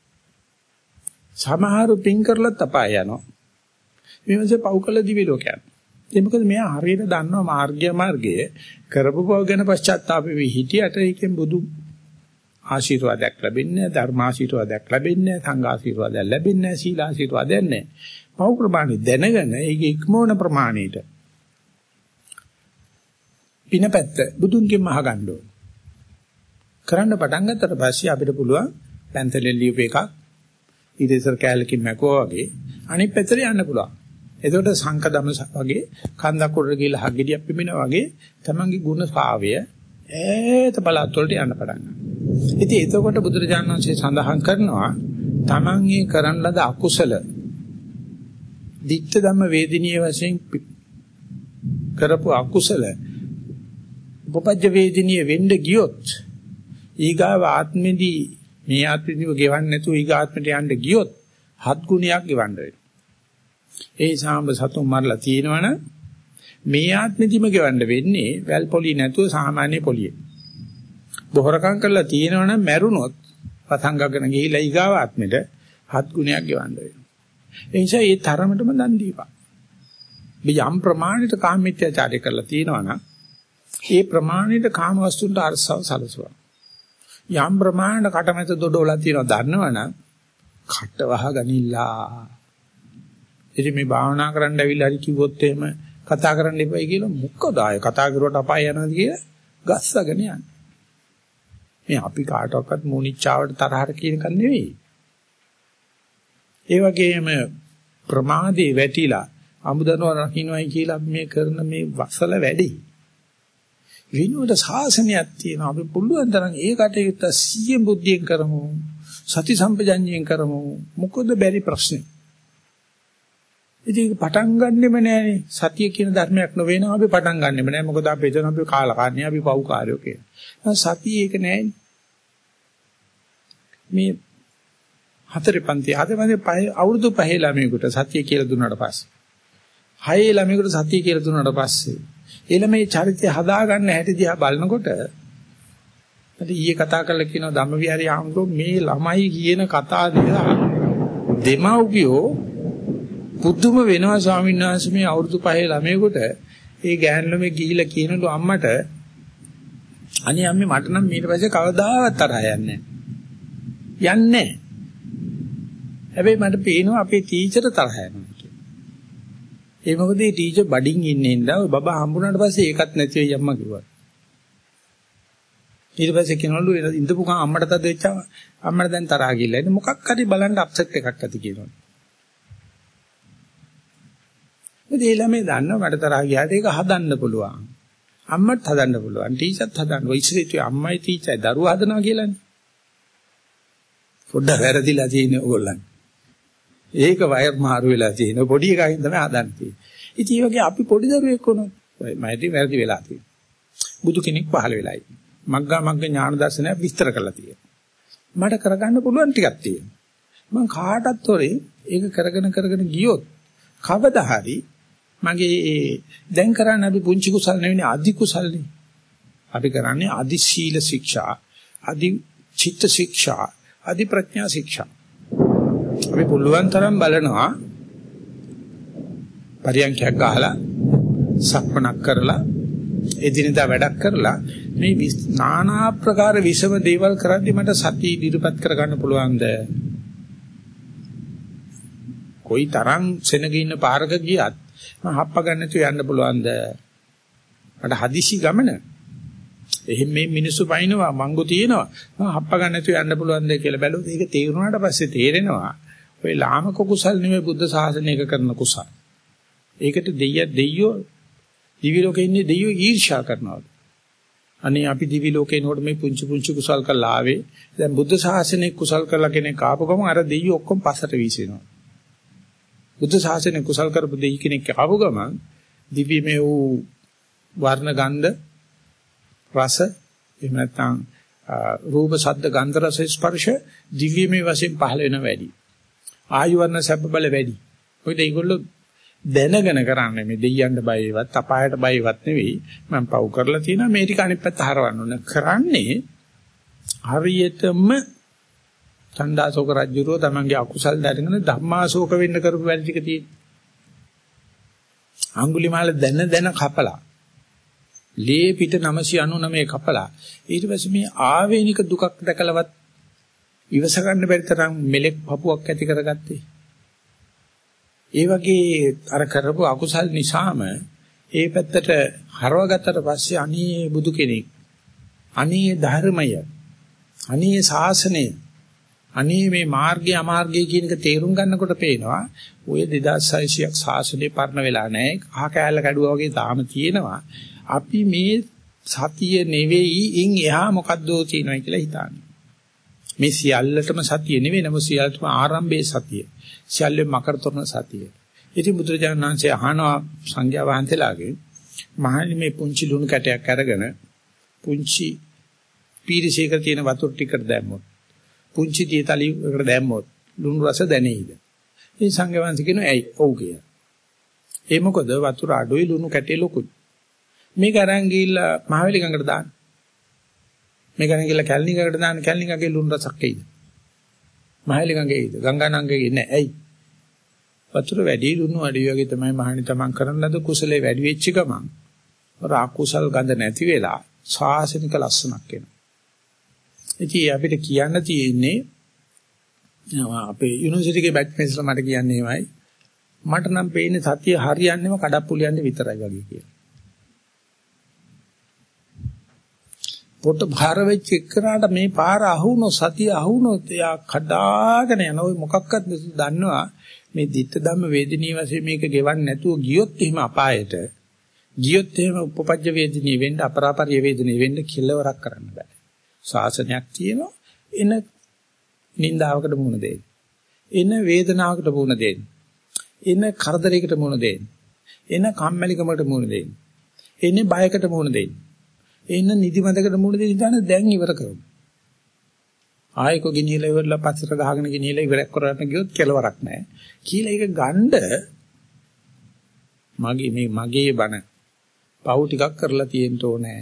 Speaker 1: සමහරු පින් කරලත් අපාය යනවා. මේ මනසයා පව් කළා දිවි ලෝක යනවා. ඒ මොකද මෙයා හරියට දන්නවා මාර්ගය මාර්ගය කරපු පව් ගැන පශ්චාත්තාප වෙවි හිටියට ඒකෙන් බුදු ආශිර්වාදයක් ලැබෙන්නේ නැහැ, ධර්ම ආශිර්වාදයක් ලැබෙන්නේ නැහැ, සංඝ ආශිර්වාදයක් ලැබෙන්නේ නැහැ, සීල ආශිර්වාදයක් නැහැ. පව් ප්‍රමාණය දැනගෙන ඒක ඉක්මවන ප්‍රමාණයට පිනපැත්ත බුදුන්ගෙන් අහගන්න ඕන. කරන්න පටන් ගත්තට පස්සේ අපිට පුළුවන් පැන්තලෙන් ලියපු එකක් ඊටසර් කැලකින් මැකුවා වගේ අනිත් පැත්තට යන්න පුළුවන්. එතකොට සංකදම වගේ කන්දක් උඩට ගිහලා හග්ගෙඩියක් පිපෙනා වගේ තමන්ගේ ගුණ සාවය ඈත බලත් වලට යන්න පටන් ගන්නවා. ඉතින් එතකොට බුදුරජාණන් වහන්සේ සඳහන් කරනවා තමන් ඒ කරන ලද අකුසල දිට්ඨ ධම්ම වේදිනිය වශයෙන් කරපු අකුසල උපපජ්ජ වේදිනිය වෙන්න ගියොත් ඊගාව ආත්මෙදී මේ ආත්මෙදිව ගෙවන්නේ නැතුව ඊගාත්මට යන්න ගියොත් හත් ගුණයක් ගෙවන්න වෙනවා. ඒ සාම්බ සතුන් මරලා තියෙනවනම් මේ ආත්මෙදිම ගෙවන්න වෙන්නේ වැල් පොලි නැතුව සාමාන්‍ය පොලියේ. බොහොරකම් කරලා තියෙනවනම් මැරුණොත් පතංගගෙන ගිහිලා ඊගාව ආත්මෙට හත් ගුණයක් ගෙවන්න වෙනවා. ඒ නිසා මේ තරමටම දන් දීපන්. මේ යම් ප්‍රමාණයට කාමීත්‍යචාරය කරලා තියෙනවනම් ඒ ප්‍රමාණයට කාම වස්තුන්ට අරසව සලසුවා. යම් ප්‍රමාණයට කටමැත දොඩවලා තියෙනවා දන්නවනම් කට වහගනිලා. ඉතින් මේ භාවනා කරන්න ඇවිල්ලා හරි කිව්වොත් එහෙම කතා කරන්න එපයි කියලා මොකද ආය කතා කරුවට අපාය යනවාද කියලා ගස්සගෙන යන්නේ. මේ අපි කාටවත් මොනිච්චාවට තරහට කියන එක නෙවෙයි. ඒ වගේම ප්‍රමාදේ වැටිලා අමුදනව රකින්නයි කියලා මේ කරන මේ වසල වැඩි. විනෝද ශාසනයක් තියෙනවා. අපි පුළුවන් තරම් ඒකට යුත් සිය බුද්ධියෙන් කරමු. සති සම්පජඤ්ඤයෙන් කරමු. මොකද බැරි ප්‍රශ්නේ. ඉතින් පටන් ගන්නෙම නෑනේ. සතිය කියන ධර්මයක් නොවේ නම් අපි පටන් ගන්නෙම නෑ. මොකද අපි එතන අපි කාලකාරණිය අපි පව්කාරයෝ කියන. සතිය ඒක නෑනේ. මේ හතරේ පන්ති හතරේ පන්ති පහ අවුරුදු පහේ ළමයෙකුට සතිය කියලා දුන්නාට පස්සේ හයේ ළමයෙකුට සතිය කියලා දුන්නාට පස්සේ ඒ ළමයේ චරිතය හදාගන්න හැටි දිහා බලනකොට අද ඊයේ කතා කරලා කියනවා ධම්මවිහාරී ආමරෝ මේ ළමයි කියන කතා දිහා දෙමව්පියෝ පුදුම වෙනවා ස්වාමීන් වහන්සේ මේ අවුරුදු පහේ ළමයෙකුට ඒ ගෑනු ළමයි ගිහිලා කියනලු අම්මට අනේ අම්මේ මට නම් ඊට පස්සේ කවදාවත් තරහ යන්නේ නැහැ යන්නේ හැබැයි මට පේනවා අපේ ටීචර් තරහ යනවා කියලා. ඒ මොකද මේ ටීචර් බඩින් ඉන්නේ නේද? ඔය බබා හම්බුනාට පස්සේ ඒකත් නැති වෙයි අම්මා කිව්වා. ඊට පස්සේ කියනවලු ඉඳපු ගමන් අම්මට තද වෙච්චා අම්මට දැන් තරහ ගිහලා ඉන්නේ මොකක් හරි බලන්න අප්සෙට් එකක් ඇති කියනවා. මොකද ඒ ළමයි දන්නවා මට තරහ ගියාට ඒක හදන්න පුළුවන්. අම්මත් හදන්න පුළුවන්. ටීචර්ත් හදන්න. ඔය ඉස්සෙල්ලා අම්මයි ටීචර්යි දරුවා හදනවා කියලානේ. පොඩ්ඩක් වැරදිලා තියෙන ඕගොල්ලන්. ඒක වයර් මාරු වෙලා තියෙන පොඩි එකකින් තමයි හදන්නේ. ඉතින් ඒ වගේ අපි පොඩි දරුවෙක් වුණොත් මම ඉතින් වැරදි වෙලා තියෙනවා. බුදු කෙනෙක් පහළ වෙලායි. මග්ගා මග්ග ඥාන දර්ශනය විස්තර කරලා තියෙනවා. මට කරගන්න පුළුවන් ටිකක් තියෙනවා. මම කාටත් තොරේ ඒක කරගෙන කරගෙන ගියොත් කවදා හරි මගේ දැන් කරන්නේ අපි පුංචි කුසල් නෙවෙයි අධි කුසල්නේ. අපි කරන්නේ අධි සීල ශික්ෂා, අධි චිත්ත ශික්ෂා, අධි ප්‍රඥා ශික්ෂා. අපි පුළුවන් තරම් බලනවා පරියන්ඛයක් ගහලා සක්මනක් කරලා එදිනෙදා වැඩක් කරලා මේ নানা ආකාර විෂම දේවල් කරද්දි මට සතිය ඉදිරිපත් කරගන්න පුළුවන්ද? කොයි තරම් සෙනග ඉන්න පාරක ගියත් මම හප්ප ගන්න නැතුව යන්න පුළුවන්ද? මට හදිසි ගමන. එහෙන් මේ මිනිස්සු පයින්නවා මංගු තියෙනවා. මම හප්ප ගන්න නැතුව යන්න පුළුවන්ද කියලා බැලුවොත් ඒක තේරුණාට පස්සේ තේරෙනවා ඔය ලාමක කුසල් නෙමෙයි බුද්ධ ශාසනයක කරන කුසල්. ඒකට දෙයිය දෙයියෝ දිවි ලෝකේ ඉන්නේ දෙයියෝ ඊර්ෂ්‍යා කරනවා. අනේ අපි දිවි ලෝකේ නෝඩ මේ පුංචි පුංචි කුසල් කරලා ආවේ. දැන් බුද්ධ ශාසනයේ කුසල් කරලා කෙනෙක් ආපු ගමන් අර දෙයියෝ ඔක්කොම පස්සට වීසිනවා. බුද්ධ ශාසනයේ කුසල් කරපු දෙයි කෙනෙක් ආපු ගමන් දිවිමේ වූ වර්ණ ගන්ධ රස එහෙම නැත්නම් රූප ශබ්ද ගන්ධ රස ස්පර්ශ දිව්‍යමය වශයෙන් පහළ වෙන වැඩි. ආයු වර්ණ සැප බල වැඩි. මොකද ඒගොල්ලෝ දැනගෙන කරන්නේ මේ දෙයියන්ට බයවත් අපායට බයවත් නෙවෙයි. මම පව් කරලා තියෙනවා මේ ටික අනිත් පැත්ත හරවන්න ඕන. කරන්නේ හරියටම චණ්ඩාසෝක රජුරෝ තමන්ගේ අකුසල් දැනගෙන ධම්මාසෝක වෙන්න කරපු වැඩ ටික තියෙනවා. අඟුලිමාල දැන දැන කපලා ලේ පිට නවසිය අනූනමේ කපලා ඊට පස්සේ මේ ආවේනික දුකක් දැකලවත් ඉවස ගන්න බැරි තරම් මෙලෙක් පපුවක් ඇති කරගත්තේ. ඒ වගේ අර කරපු අකුසල් නිසාම ඒ පැත්තට හරවගත්තට පස්සේ අනේ බුදු කෙනෙක් අනේ ධර්මය අනේ ශාසනය අනේ මේ මාර්ගය අමාර්ගය කියන එක තේරුම් ගන්නකොට පේනවා ඔය දෙදාස් හයසියක් ශාසනය පරණ වෙලා නැහැ. කහ කෑල්ල කැඩුවා වගේ තාම තියෙනවා. අපි මේ සතිය නෙවෙයි ඉන් එහා මොකද්ද තියෙනවා කියලා හිතන්න. මේ සියල්ලටම සතිය නෙවෙයි නමුත් සියල්ලටම ආරම්භයේ සතිය. සියල්ලේ මකර තොරණ සතිය. ඉතින් බුදුරජාණන් වහන්සේ අහනවා සංඝයා වහන්සේලාගෙන් මහණනි මේ පුංචි ලුණු කැටයක් අරගෙන පුංචි පීරිසයක තියෙන වතුර ටිකට දැම්මොත් පුංචි දියතලියකට දැම්මොත් ලුණු රස දැනෙයිද? ඉතින් සංඝයා වහන්සේ කියනවා ඇයි? ඔව් කියලා. ඒ මොකද වතුර අඩුයි ලුණු කැටේ ලොකුයි. මේක අරන් ගිහිල්ලා මහවැලි ගඟට දාන්න. මේක අරන් ගිහිල්ලා කැලණි ගඟට දාන්න කැලණි ගඟේ ලුණු රසක් එයිද? මහවැලි ගඟේ එයිද? ගංගා නංගේ නෑ. ඇයි? වතුර වැඩි ලුණු අඩු වගේ තමයි මහණනි තමන් කරන ලද කුසලයේ වැඩි වෙච්ච ගමන් රාකුසල් ගඳ නැති වෙලා ශාසනික ලස්සනක් එනවා. ඉතින් අපිට කියන්න තියෙන්නේ අපේ යුනිවර්සිටි එකේ බැච්මේට්ස්ලා මට කියන්නේ එමයයි මට නම් පේන්නේ සතිය හරියන්නේම කඩප්පුලියන්නේ විතරයි වගේ කියලා. පොට භාර වෙච්ච එකනට මේ පාර අහුනොත් සතිය අහුනොත් එයා කඩාගෙන යන ඔය මොකක්වත් දන්නවා මේ ditta ධම්ම වේදිනී වශයෙන් මේක ගෙවන්නේ නැතුව ගියොත් එහෙම අපායට ගියොත් එහෙම උපපජ්ජ වේදිනී වෙන්න අපරාපරිය වේදිනී වෙන්න කෙලවරක් කරන්න බෑ. ශාසනයක් තියෙනවා එන නින්දාවකට මුහුණ දෙන්න. එන වේදනාවකට මුහුණ දෙන්න. එන කරදරයකට මුහුණ දෙන්න. එන කම්මැලිකමකට මුහුණ දෙන්න. එන්නේ බයකට මුහුණ දෙන්න. එන නිදිමතකට මුහුණ දෙන්න ඉතින් දැන් ඉවර කරමු. ආයෙක ගෙනියලා ඉවරලා පස්සට ගහගෙන ගෙනියලා ඉවරක් කරන්න ගියොත් කෙලවරක් නැහැ. කියලා ඒක ගණ්ඩ මගේ මේ මගේ බණ පව් ටිකක් කරලා තියෙන්න ඕනේ.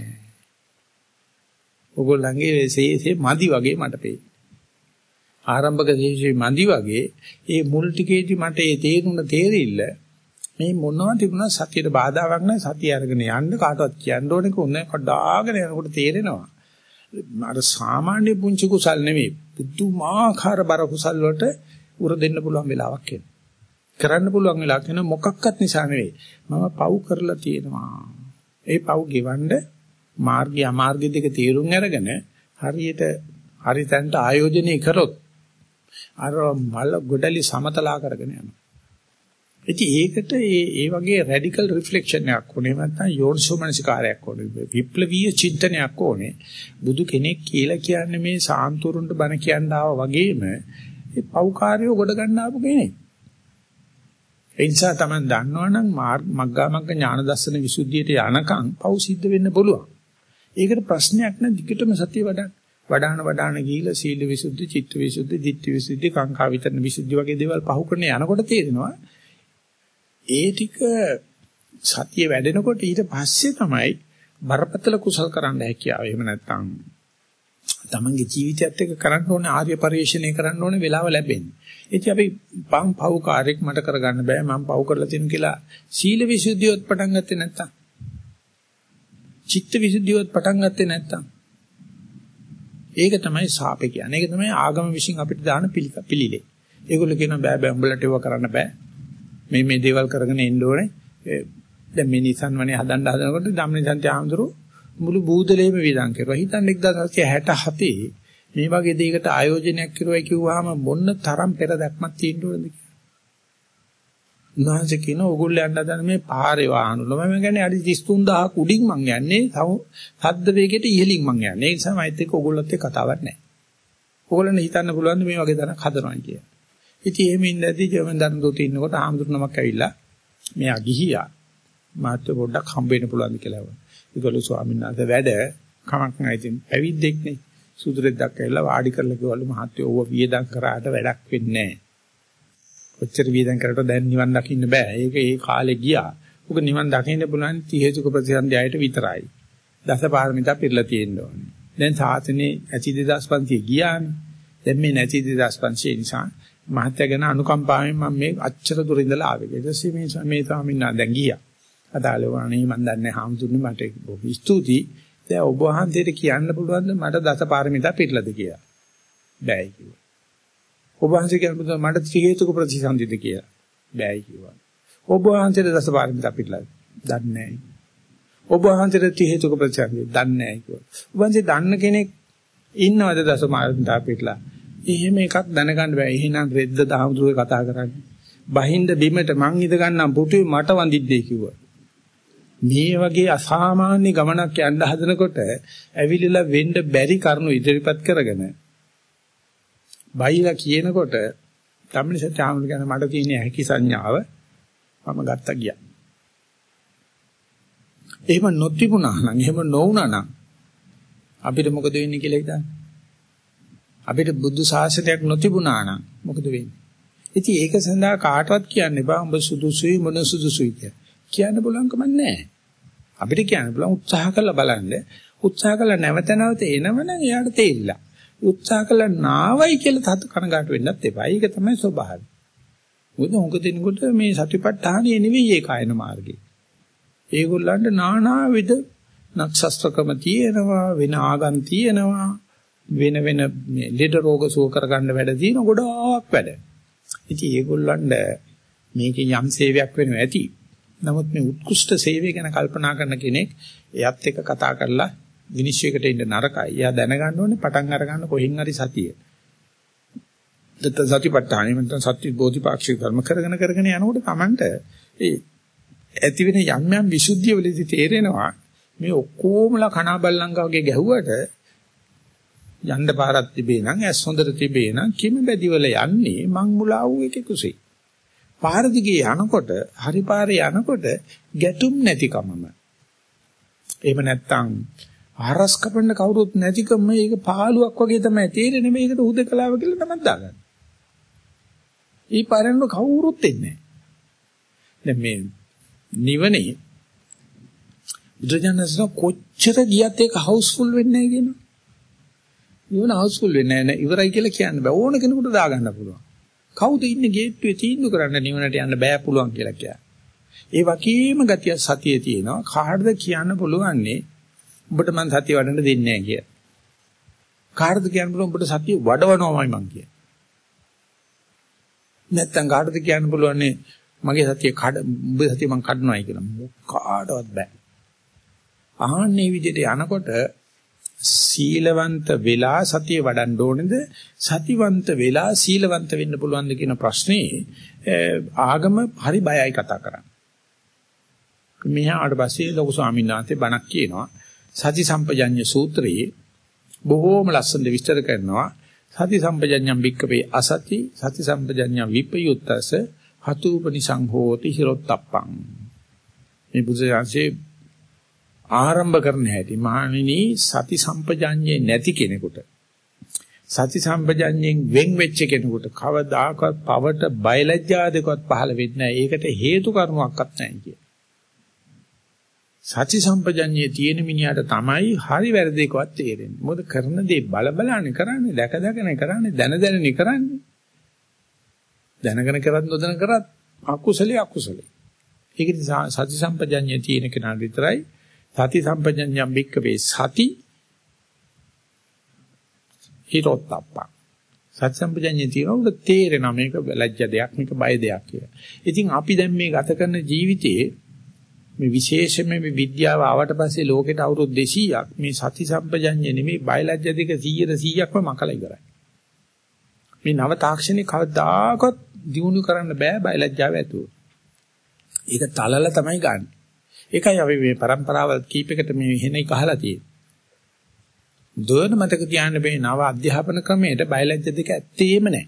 Speaker 1: ඔයගොල්ලන්ගේ සේසේ මදි වගේ මට පෙයි. ආරම්භක සේසේ මදි වගේ ඒ මුල් ටිකේදී මට ඒ තේරුණ තේරිල්ල මේ මොනවා තිබුණා සතියට බාධාවක් නැහැ. සතිය අරගෙන යන්න කාටවත් කියන්න ඕනේ කොහොමද කඩාගෙන යනකොට තේරෙනවා. අර සාමාන්‍ය පුංචි කුසල් නෙමෙයි පුදුමාකාර බර කුසල් වලට උර දෙන්න පුළුවන් වෙලාවක් එනවා. කරන්න පුළුවන් වෙලාවක් එනවා මොකක්වත් නිසා නෙවෙයි. මම පව් කරලා තියෙනවා. ඒ පව් ගෙවන්න මාර්ගය අමාර්ගය දෙක තීරුම් අරගෙන හරියට හරිතන්ට ආයෝජනය කරොත් අර මල ගොඩලි සමතලා කරගෙන යනවා. ඉතින් ඒකට ඒ ඒ වගේ රැඩිකල් රිෆ්ලෙක්ෂන් එකක් ඕනේ නැත්නම් යෝනිසෝමනසිකාරයක් ඕනේ. විප්ලවීය චින්තනයක් ඕනේ. බුදු කෙනෙක් කියලා කියන්නේ මේ සාන්තුරුන්ට බණ කියන්න ආවා වගේම ඒ පෞකාරයෝ ගොඩ ගන්න ආපු කෙනෙක්. ඒ නිසා තමයි දන්නවනම් මග්ගා මග්ග ඥාන දර්ශන විසුද්ධියට යනකම් පව් සිද්ධ වෙන්න පුළුවන්. ඒකට ප්‍රශ්නයක් නැ දිගටම සතිය වඩන්න. වඩාන වඩාන ගිහිලා සීල විසුද්ධි, චිත්ත විසුද්ධි, ditthi විසුද්ධි, කාංකා විතරන විසුද්ධි වගේ දේවල් පහු කරන යනකොට තේරෙනවා ඒ ටික සතිය වැඩෙනකොට ඊට පස්සේ තමයි බරපතල කුසල් කරන්න හැකියාව. එහෙම නැත්නම් තමන්ගේ ජීවිතයත් එක්ක කරන්න ඕනේ ආර්ය පරිශ්‍රණය කරන්න ඕනේ වෙලාව ලැබෙන්නේ. ඉතින් අපි පම් පව් කාර්යයක් මට කරගන්න බෑ මම පව් කරලා තියෙන කියලා සීල විසුද්ධියවත් පටන් ගත්තේ නැත්තම් චිත්ත විසුද්ධියවත් පටන් ගත්තේ නැත්තම් ඒක තමයි සාපේ කියන්නේ. ඒක තමයි ආගම විශ්ින් අපිට දාන පිළිලේ. ඒගොල්ලෝ කියනවා බෑ බෑ උඹලට ඒව කරන්න බෑ. මේ මේ දේවල් කරගෙන එන්න ඕනේ. දැන් මේ නිසන් වනේ හදන්න හදනකොට ධම්මනිසන්ති ආමඳුරු මුළු බූදලේම විඳන් කරුවා. හිතන්න එක්දාස් නවසිය හැටහතේ මේ වගේ දෙයකට ආයෝජනයක් කරුවයි කිව්වහම මොන්න තරම් පෙර දැක්මක් තියෙන්න ඕනද කියලා. උන්වහන්සේ කියන ඕගොල්ලෝ යන්න හදන මේ පාරේ වාහන වල මම කියන්නේ අඩි තිස් තුන් දහසක් උඩින් මං යන්නේ. සද්ද වේගයට ඉහළින් මං යන්නේ. ඒ නිසා මයිත් එක්ක ඕගොල්ලොත් එක්ක කතාවක් නැහැ. ඕගොල්ලන්ට හිතන්න පුළුවන් මේ වගේ දණක් හදනවා කියලා. ඉතින් එහෙම ඉඳදී ජර්මන් දරන දොතේ ඉන්නකොට ආම්දුර නමක් ඇවිල්ලා මෙයා ගිහියා මාත් පොඩ්ඩක් හම්බ වෙන්න පුළුවන්ද කියලා වුණා. ඒගොල්ලෝ ස්වාමීන් වහන්සේ වැඩ කමක් නැහැ ඉතින් පැවිද්දෙක් නේ. සුදුරෙද්දක් ඇවිල්ලා වාඩි කරලා කිව්වලු මහත්තයෝ ඕව වියදම් කරාට වැඩක් වෙන්නේ නැහැ. ඔච්චර වියදම් කරලා දැන් නිවන් දකින්න බෑ. ඒක ඒ කාලේ ගියා. උක නිවන් දකින්න පුළුවන් ති හේතුක ප්‍රතිසන්දියට විතරයි. දසපාරමිතා පිරලා තියෙන්න ඕනේ. දැන් සාසනේ ඇති දෙදාස් පන්සිය ගියානේ. දැන් මේ නැති දෙදාස් පන්සිය නිසා මහත්ය ගැන අනුකම්පාවෙන් මම මේ අච්චර දුර ඉඳලා ආවේ. ඊට පස්සේ මේ මේ ස්වාමීන් වහන්සේ දැන් ගියා. අදාළ වුණානේ මම දන්නේ හාමුදුරනේ මට බොහොම ස්තුතියි. දැන් ඔබ වහන්සේට කියන්න පුළුවන්ද මට දසපාරමිතා පිළිලද කියලා? බෑයි කිව්වා. ඔබ වහන්සේ කියන්න පුළුවන් මට ත්‍රි හේතුක ප්‍රතිසන්දිද කියලා? බෑයි කිව්වා. ඔබ වහන්සේට දසපාරමිතා පිළිලද? දන්නේ නැහැ. ඔබ වහන්සේට ත්‍රි හේතුක ප්‍රතිසන්දිද? දන්නේ නැහැ කිව්වා. ඔබ වහන්සේ දන්න කෙනෙක් ඉන්නවද දසපාරමිතා පිළිලා? එහෙම එකක් දැනගන්න බෑ. එහෙනම් රෙද්ද දහමුදුරේ කතා කරන්නේ. බහින්ද බිමට මං ඉඳ ගන්නම් පුටුවේ මට වඳිද්දී කිව්වා. මේ වගේ අසාමාන්‍ය ගමනක් යන්න හදනකොට ඇවිලිලා වෙන්න බැරි කරුණු ඉදිරිපත් කරගෙන බයිලා කියනකොට ධම්මනිසත් ආමල ගැන මට තියෙන හැකි සංඥාව මම ගත්තා ගියා. එහෙම නොතිබුණා නම් එහෙම නොවුණා නම් අපිට මොකද වෙන්නේ කියලා හිතන්න. අපිට බුදු ශාසනයක් නොතිබුණා නම් මොකද වෙන්නේ? ඉතින් ඒක සඳහා කාටවත් කියන්න එපා උඹ සුදුසුයි මොන සුදුසුයි කියලා. කියන්න පුළුවන් කමක් නැහැ. අපිට කියන්න පුළුවන් උත්සාහ කරලා බලන්න. උත්සාහ කරලා නැවත නැවත එනවනම් එයාට තේරිලා. උත්සාහ කළා නාවයි කියලා තත් කනගාට වෙන්නත් එපා. ඒක තමයි ස්වභාවය. මොකද උඟ දෙනකොට මේ සතිපට්ඨානිය නෙවෙයි ඒ කායන මාර්ගේ. ඒගොල්ලන්ට নানা විද නක්ෂත්‍රකම තියෙනවා, වෙන ආගම් තියෙනවා, වෙන වෙන මේ ලෙඩ රෝග සුව කරගන්න වැඩ තියෙන ගොඩාක් වැඩ. ඉතින් ඒගොල්ලන්ට මේකේ යම් සේවයක් වෙනවා ඇති. නමුත් මේ උත්කෘෂ්ඨ සේවය ගැන කල්පනා කරන කෙනෙක් එයත් එක්ක කතා කරලා විනිශ්චයකට ඉන්න නරකයි. එයා දැනගන්න ඕනේ පටන් අර ගන්න කොහෙන් හරි සතිය. දත්ත සතිපට්ඨානෙ මන්ට සත්‍ය බෝධිපාක්ෂික ධර්ම කරගෙන කරගෙන යනකොට Tamanට ඒ ඇති වෙන යම් යම් විසුද්ධිය වලදී තේරෙනවා මේ ඔක්කොමලා කණා බල්ලංගා වගේ ගැහුවට යන්න පාරක් තිබේ නම් ඇස් හොඳට තිබේ නම් කිම බැදිවල යන්නේ මං මුලා වූ එකේ කුසී. පාර දිගේ යනකොට හරි පාරේ යනකොට ගැටුම් නැතිකමම. එහෙම නැත්තම් ආරස් කපන්න කවුරුත් නැතිකම මේක පාළුවක් වගේ තමයි තේරෙන්නේ. මේකට හුදකලාව කියලා තමයි දාගන්නේ. ඊ පාරෙන් කවුරුත් එන්නේ නැහැ. දැන් මේ නිවනේ බුදුජානක කොච්චර ගියත් ඒක හවුස්ෆුල් වෙන්නේ නැහැ කියනවා. නිවන හවුස්ෆුල් වෙන්නේ නැහැ ඉවරයි කියලා කියන්න බෑ. ඕන කෙනෙකුට දාගන්න පුළුවන්. කවුද ඉන්නේ ගේට්ටුවේ තීන්දුව කරන්න නිවනට යන්න බෑ පුළුවන් කියලා කියන්නේ. ඒ වගේම ගතිය සතියේ තියෙනවා. කාටද කියන්න පුළුවන්නේ උඹට මං සතිය වඩන්න දෙන්නේ නැහැ කියලා. කාටද කියන්න පුළුවන් උඹට සතිය වඩවනවාමයි මං කියන්නේ. නැත්තම් කාටද කියන්න පුළුවන්නේ මගේ සතිය කඩ උඹ සතිය මං කඩනවායි කියලා. මොකාටවත් බෑ. ආන්නේ විදිහට යනකොට සීලවන්ත වෙලා සතිය වඩන්න ඕනේද සතිවන්ත වෙලා සීලවන්ත වෙන්න පුළුවන්ද කියන ප්‍රශ්නේ ආගම හරි බයයි කතා කරන්නේ. මෙහාට පස්සේ ලොකු ස්වාමීන් වහන්සේ බණක් කියනවා සති සම්පජඤ්ඤ සූත්‍රයේ බොහෝම ලස්සන විස්තර කරනවා සති සම්පජඤ්ඤම් වික්කවේ අසති සති සම්පජඤ්ඤම් විපයුත්තස හතුපනිසං හෝති හිරොත්තප්පං. මේ බුදුසසුනේ ආරම්භ කරන හැටි මහණෙනි සති සම්පජඤ්ඤේ නැති කෙනෙකුට සති සම්පජඤ්ඤෙන් වෙන් වෙච්ච කෙනෙකුට කවදාකවත් පවට බයලජ්ජා දෙකවත් පහළ වෙන්නේ නැහැ. ඒකට හේතු කරුණක්වත් නැහැ කිය. සති සම්පජඤ්ඤේ තියෙන මිනිහට තමයි හරි වැරදි එකවත් තේරෙන්නේ. මොකද කරන දේ බල බලානේ කරන්නේ, දැක දැකනේ කරන්නේ, දැන දැනනේ කරන්නේ. දැනගෙන කරත් නොදැන කරත් අකුසලයේ අකුසලයේ. ඒක නිසා සති සම්පජඤ්ඤේ තියෙන කෙනාට විතරයි සති සම්පජඤ්ඤම් වික්කවේ සති හිතොත්ප්ප. සති සම්පජඤ්ඤේ තියෙනකොට තේරෙනවා මේක ලැජ්ජ දෙයක්, මේක බය දෙයක් කියලා. ඉතින් අපි දැන් මේ ගත කරන ජීවිතයේ මේ විශේෂයෙන්ම මේ විද්‍යාව ආවට පස්සේ ලෝකෙට අවුරුදු දෙසීයක් මේ සති සම්පජඤ්ඤේ නෙමෙයි බයලජ්‍ය දෙක සීයට සීයක්ම මකලා ඉවරයි. මේ නව තාක්ෂණික කවදාකවත් දිනු කරන්න බෑ බයලජ්‍යාව ඇතුව. ඒක තලල තමයි ගන්න. ඒකයි අපි මේ પરම්පරාවල් කීපයකට මේ වෙහෙනේ කහලා තියෙන්නේ. දොයන මතක තියාගන්න බෑ නව අධ්‍යාපන ක්‍රමයට බයලජ්‍ය දෙක ඇත්තේම නැහැ.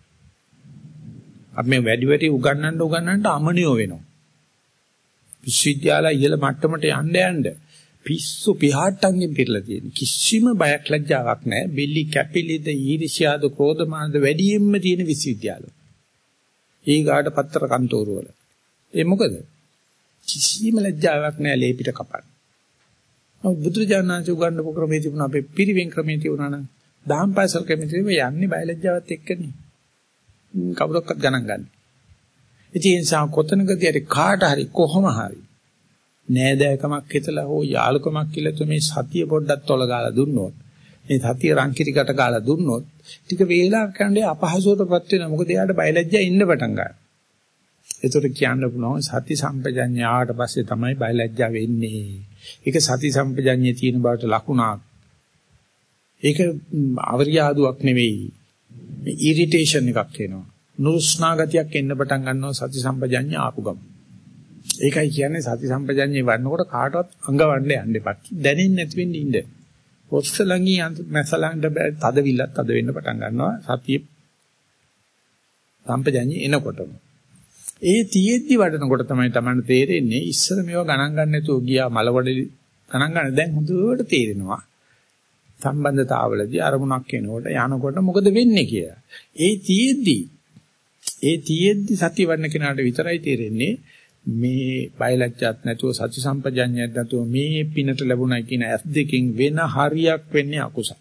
Speaker 1: අපි මේ වැඩි වැඩි උගන්වන්න උගන්වන්න අමනියෝ වෙනවා. විශ්වවිද්‍යාලය ඉහළ මට්ටමට යන්න යන්න පිස්සු පිහාට්ටන්ගෙන් පිරලා තියෙන කිසිම බයක් ලැජ්ජාවක් නැහැ. බෙල්ලි කැපිලිද ඊර්ෂ්‍යාද ක්‍රෝධමානද වැඩියෙන්ම තියෙන විශ්වවිද්‍යාල. ඊගාට පත්‍ර කන්තෝරු වල. ඒ මොකද? කිසිම ලැජ්ජාවක් නැහැ ලේ පිට කපන්න. නමුත් බුදුරජාණන්සේ උගන්වපු ක්‍රමයේ තිබුණ අපේ පිරිවෙන් ක්‍රමයේ තිබුණා නම් දහම් පාසල් ක්‍රමයේ තිබුණේ යන්නේ බය ලැජ්ජාවත් එක්කනේ. කවුරක්වත් ගණන් ගන්න. ඉතින් සා කොතනකදී හරි කාට හරි කොහොම හරි නෑදෑකමක් හිතලා හෝ යාළුකමක් කියලා තුමේ සතිය පොඩ්ඩක් තොල ගාලා දුන්නොත් මේ සතිය රංකිරිකට ගාලා දුන්නොත් ටික වේලාවක් යනදී අපහසුතාවටපත් වෙනවා. මොකද එයාට බයලජ්ජා ඉන්න පටන් ගන්නවා. ඒතර කියන්න පුළුවන් සති සම්පජඤ්ඤය ආවට පස්සේ තමයි බයලජ්ජා වෙන්නේ. ඒක සති සම්පජඤ්ඤයේ තියෙන බවට ලකුණක්. ඒක අවරියාදුවක් නෙවෙයි. මේ ඉරිටේෂන් එකක් එනවා. නුරුස්නා ගතියක් එන්න පටන් ගන්නවා සති සම්පජඤ්ඤය ආපු ගමන්. ඒකයි කියන්නේ සති සම්පජඤ්ඤේ වන්නකොට කාටවත් අඟවන්න යන්න එපා. දැනෙන්නේ නැති වෙන්න ඉන්න. ඔස්සලංගි මැසලංග තදවිල්ලත් තද වෙන්න පටන් ගන්නවා සතිය සම්පජඤ්ඤේ එනකොටම. ඒ තියෙද්දි වඩනකොට තමයි Taman තේරෙන්නේ ඉස්සර මේවා ගණන් ගන්න නැතුව ගියා මලවඩලි ගණන් ගන්න දැන් හොඳට තේරෙනවා. සම්බන්ධතාවවලදී අරමුණක් එනකොට යනකොට මොකද වෙන්නේ කියලා. ඒ තියෙද්දි ඒ තියෙද්දි සතිය වඩන කෙනාට විතරයි තේරෙන්නේ මේ බයලජ්ජාත් නැතුව සති සම්පජඤ්ඤයත් නැතුව මේ පිනට ලැබුණයි කියන ඇස් දෙකෙන් වෙන හරියක් වෙන්නේ අකුසල.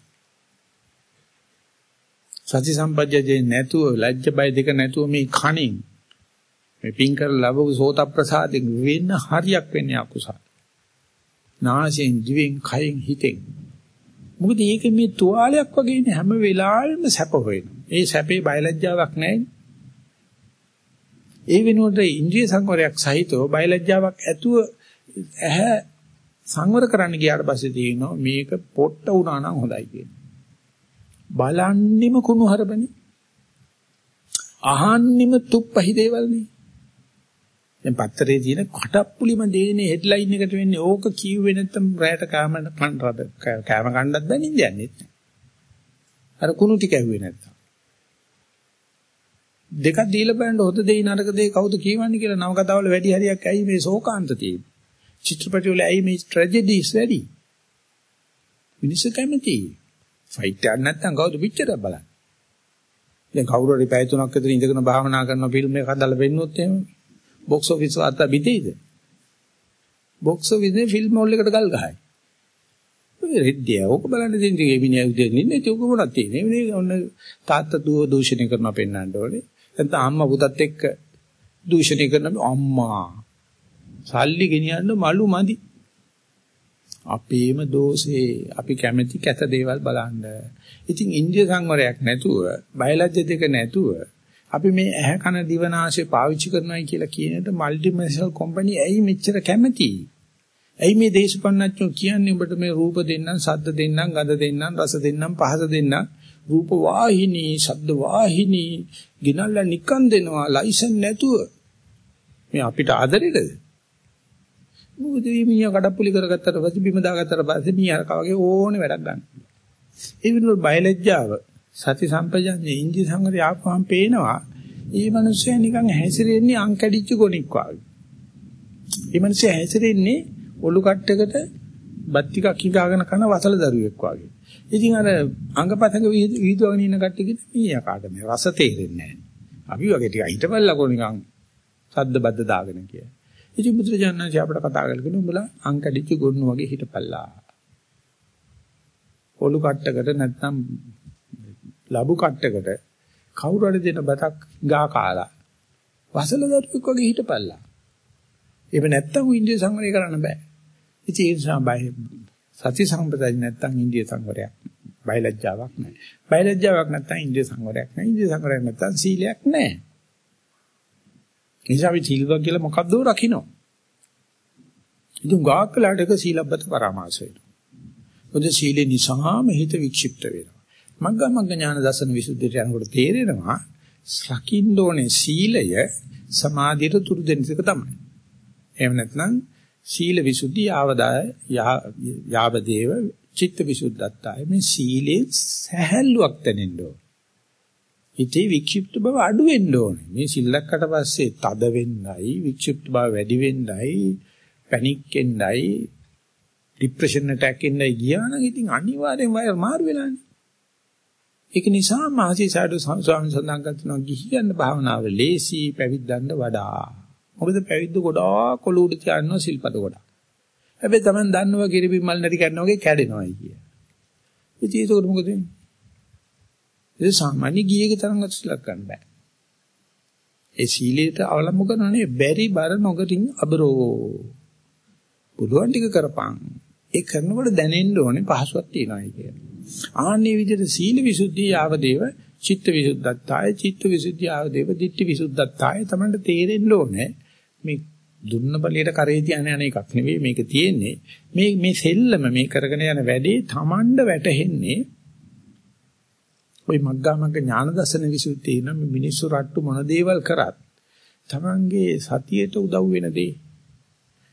Speaker 1: සති සම්පජඤ්ඤේ නැතුව ලැජ්ජ බය දෙක නැතුව මේ කණින් මේ පින් කරලා ලැබු සෝත ප්‍රසාදෙන් වෙන හරියක් වෙන්නේ අකුසල. නාසයෙන් දිවෙන් කයෙන් හිතෙන්. මොකද මේක මේ තුවාලයක් වගේනේ හැම වෙලාවෙම සැප හොයනවා. ඒ සැපේ බයලජ්ජාවක් නැහැ. ඒ වෙනුවට ඉන්ද්‍රිය සංවරයක් සහිතව බයලජ්ජාවක් ඇතුව ඇහැ සංවර කරන්න ගියාට පස්සේ තියෙනවා මේක පොට්ට වුණා නම් හොඳයි කියන. බලන්නෙම කුණු හරබනේ. අහන්නෙම තුප්පහි දේවල්නේ. දැන් පත්තරේ තියෙන කටප්පුලිම දේනේ හෙඩ්ලයින් එකට වෙන්නේ ඕක කියුවේ නැත්තම් රැයට කාම කන්නරද කෑම කන්නත් බෑ නින්ද යන්නේ නැහැ. අර කුණු ටික ඇහුවේ නැත්තම්. දෙකක් දීලා බලන්න හොද දෙයි නරක දෙයි කවුද කියවන්නේ කියලා නව කතාවල වැඩි හරියක් ඇයි මේ ශෝකාන්ත තියෙන්නේ. චිත්‍රපටි වල ඇයි මේ ට්‍රැජඩිස් වැඩි. මිනිස්සු කැමති. ෆයිට් එකක් නැත්තම් කවුද පිච්චරක් බලන්නේ. දැන් කවුරු හරි පැය තුනක් විතර ඉඳගෙන භාවනා කරන ෆිල්ම් එකක් හදලා වෙන්නොත් එහෙම බොක්ස් ඔෆිස් වාර්තා බිතේද? බොක්ස් ඔෆිස් නේ ෆිල්ම් හෝල් එකට ගල් ගහයි. ඔය රෙද්දිය ඕක බලන්න දෙන්නේ මිනිහා උදේන්නේ නේ ඒක මොනවද තියෙන්නේ මේ ඔන්න තාත්තා දුව දූෂණය කරනවා පෙන්නන්න ඕනේ. නැත්නම් අම්මා පුතත් එක්ක දූෂණය කරන අම්මා සල්ලි ගෙනියන්න මලු මදි. අපේම දෝෂේ අපි කැමැති කැත දේවල් බලන්න. ඉතින් ඉන්ද්‍රිය සංවරයක් නැතුව බයලජ්‍ය දෙක නැතුව අපි මේ ඇහැ කන දිව නාසය පාවිච්චි කරනවායි කියලා කියනට මල්ටිනේෂනල් කම්පැනි ඇයි මෙච්චර කැමති? ඇයි මේ දේශපන්නච්චෝ කියන්නේ ඔබට මේ රූප දෙන්නම්, ශබ්ද දෙන්නම්, ගඳ දෙන්නම්, රස දෙන්නම්, පහස දෙන්නම්, රූප වාහිනී, ශබ්ද වාහිනී ගිනල්ලා නිකන් දෙනවා ලයිසන් නැතුව. මේ අපිට ආදරෙද? මොකද මේ මිනිහා කඩප්පුලි කරගත්තට පස්සේ බිම දාගත්තට පස්සේ මිනිහා කවගේ ඕනේ වැඩක් ගන්න. ඒ වෙනුවට බයලජ්ජාව සති සම්පජඤ්ඤේ ඉන්ද්‍රිය සංවරය ආපුවම පේනවා. මේ මිනිස්සයා නිකන් හැසිරෙන්නේ අංකඩිච්ච ගොනික් වගේ. මේ මිනිස්සයා හැසිරෙන්නේ ඔලු කට්ටකට බත් ටිකක් හිඟාගෙන කන වසල දරුවෙක් වගේ. ඉතින් අර අංගපතංග වීදුවගෙන ඉන්න කට්ටියකිට මීයා කාට මේ රස තේරෙන්නේ නැහැ. අපි වගේ ටික හිටපල්ලකෝ නිකන් සද්ද බද්ද දාගෙන කියලා. ඉතින් මුද්‍රජානනාචි අපිට කතා කරගෙන උඹලා අංකඩිච්ච ගොන්නු වගේ හිටපල්ලා. ඔලු කට්ටකට නැත්නම් ලබු කට්ටකට කවුරු හරි දෙන බතක් ගා කාලා වසල දරුවෙක් වගේ හිටපල්ලා. එහෙම නැත්තම් ඉන්ද්‍රිය සංවරය කරන්න බෑ. ඉතින් ඒ නිසා බය සති සම්පදාය නැත්තම් ඉන්ද්‍රිය සංවරයක් බයලජ්ජාවක් නැහැ. බයලජ්ජාවක් නැත්තම් ඉන්ද්‍රිය සංවරයක් නැහැ. ඉන්ද්‍රිය සංවරයක් නැත්තම් සීලයක් නැහැ. නිසා අපි සීලව කියලා මොකද්ද රකින්න. ඉතින් ගාකලාට එක සීලබ්බත පරාමාස වෙනවා. මොකද සීලේ නිසාම හිත වික්ෂිප්ත වෙනවා. මග්ගා මග්ග ඥාන දර්ශන විසුද්ධියට යනකොට තේරෙනවා රකින්න ඕනේ සීලය සමාධියට තුරු දෙන එක තමයි. එහෙම නැත්නම් සීල විසුද්ධි ආවදාය යාවදේව චිත්ත විසුද්ධත්තාය මේ සීලේ සැහැල්ලුවක් දැනෙන්න ඕන. හිතේ වික්ෂිප්ත බව අඩු වෙන්න ඕනේ. මේ සිල්ලක්කට පස්සේ තද වෙන්නයි වික්ෂිප්ත බව වැඩි වෙන්නයි පැනික් එන්නයි ડિප්‍රෙෂන් ඇටැක් එන්නයි ගියා නම් ඉතින් අනිවාර්යෙන් වයර් මාරු වෙලානේ. ඒක නිසා මහසී සාදු ස්වාමීන් සඳහන් කරනවා ගිහියන් භාවනාව ලේසි පැවිද්දන්ට වඩා. මොකද පැවිද්ද ගොඩාක් කොළු උඩ තියනවා සිල්පද ගොඩක්. හැබැයි Taman දන්නවා කිරිබි මල් නැටි කරනවා වගේ කැඩෙනවායි කිය. ඉතින් ඒක මොකද වෙන්නේ? ඒ සාමාන්‍ය ගියේක තරම්වත් සිලක් ගන්න බෑ. ඒ සීලයට අවලම්බ කරනනේ බැරි බර නොගටින් අබරෝ. පුළුවන් ටික කරපන්. ඒ කරනකොට දැනෙන්න ඕනේ පහසුවක් තියනවායි කියලා. ආන්නේ විදිහට සීල විසුද්ධිය ආවදේව චිත්ත විසුද්ධත්තාය චිත්ත විසුද්ධිය ආවදේව දිට්ඨි විසුද්ධත්තාය තමයි තේරෙන්න ඕනේ මේ දුන්න බලයට කරේ තියන යන එකක් නෙවෙයි මේක තියෙන්නේ මේ මේ සෙල්ලම මේ කරගෙන යන වැඩේ Tamanda වැටෙන්නේ ওই මග්ගා මග්ග ඥාන දර්ශන විසුද්ධිය නම් මිනිස්සු රට්ටු මොන දේවල් කරත් Tamange සතියට උදව් වෙන දේ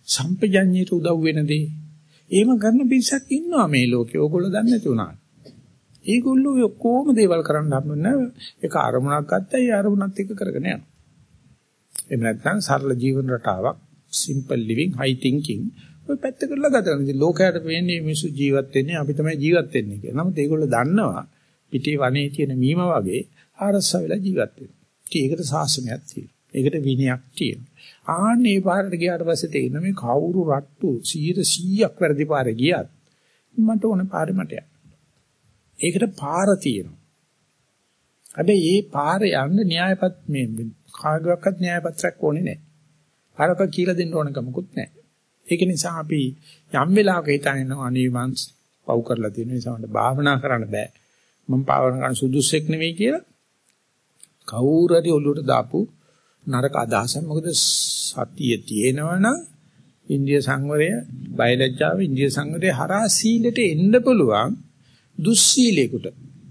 Speaker 1: සම්පජඤ්ඤයට උදව් වෙන දේ. එහෙම කරන පිරිසක් ඉන්නවා මේ ලෝකේ. ඕගොල්ලෝ දන්නේ නැති උනා. ඒගොල්ලෝ ඔක්කොම දේවල් කරන්න හම්බුන ඒක අරමුණක් ගත්තා. ඒ අරමුණත් එක්ක කරගෙන යනවා. එහෙම නැත්නම් සරල ජීවන රටාවක්, simple living, high thinking ඔය පැත්ත කරලා ගත කරනවා. ඉතින් ලෝකයට වෙන්නේ මිනිස්සු ජීවත් වෙන්නේ අපි තමයි ජීවත් වෙන්නේ කියලා. නමුත් ඒගොල්ලෝ දන්නවා පිටේ වනේ තියෙන මීම වගේ ආරස්ස වෙලා ජීවත් වෙනවා. ඉතින් ඒකට සාසනයක් තියෙනවා. ඒකට විනයක් තියෙනවා. ආන්නේ පාරට ගියාට පස්සේ තේරෙන මේ කවුරු රට්ටු සීයට සීයක් වැරදි පාරේ ගියත් මට ඕන පාරේ මට යන්න. ඒකට පාර තියෙනවා. හැබැයි මේ පාරේ යන්න න්‍යායපත් මේ කාගවත් න්‍යායපත්‍රයක් ඕනේ නැහැ. පාරක කියලා දෙන්න ඕන කමකුත් නැහැ. ඒක නිසා අපි යම් වෙලාවක හිතනවා අනේ මං පව් කරලා තියෙන නිසා මට භාවනා කරන්න බෑ. මම භාවනා කරන්න සුදුස්සෙක් නෙවෙයි කියලා කවුරු හරි ඔළුවට දාපු නරක අදහසක්. මොකද සතිය තියෙනවනම් ඉන්දිය සංවරය, බයලජ්ජාව, ඉන්දිය සංවරය හරහා සීලෙට එන්න පුළුවන් දුස්සීලයකට.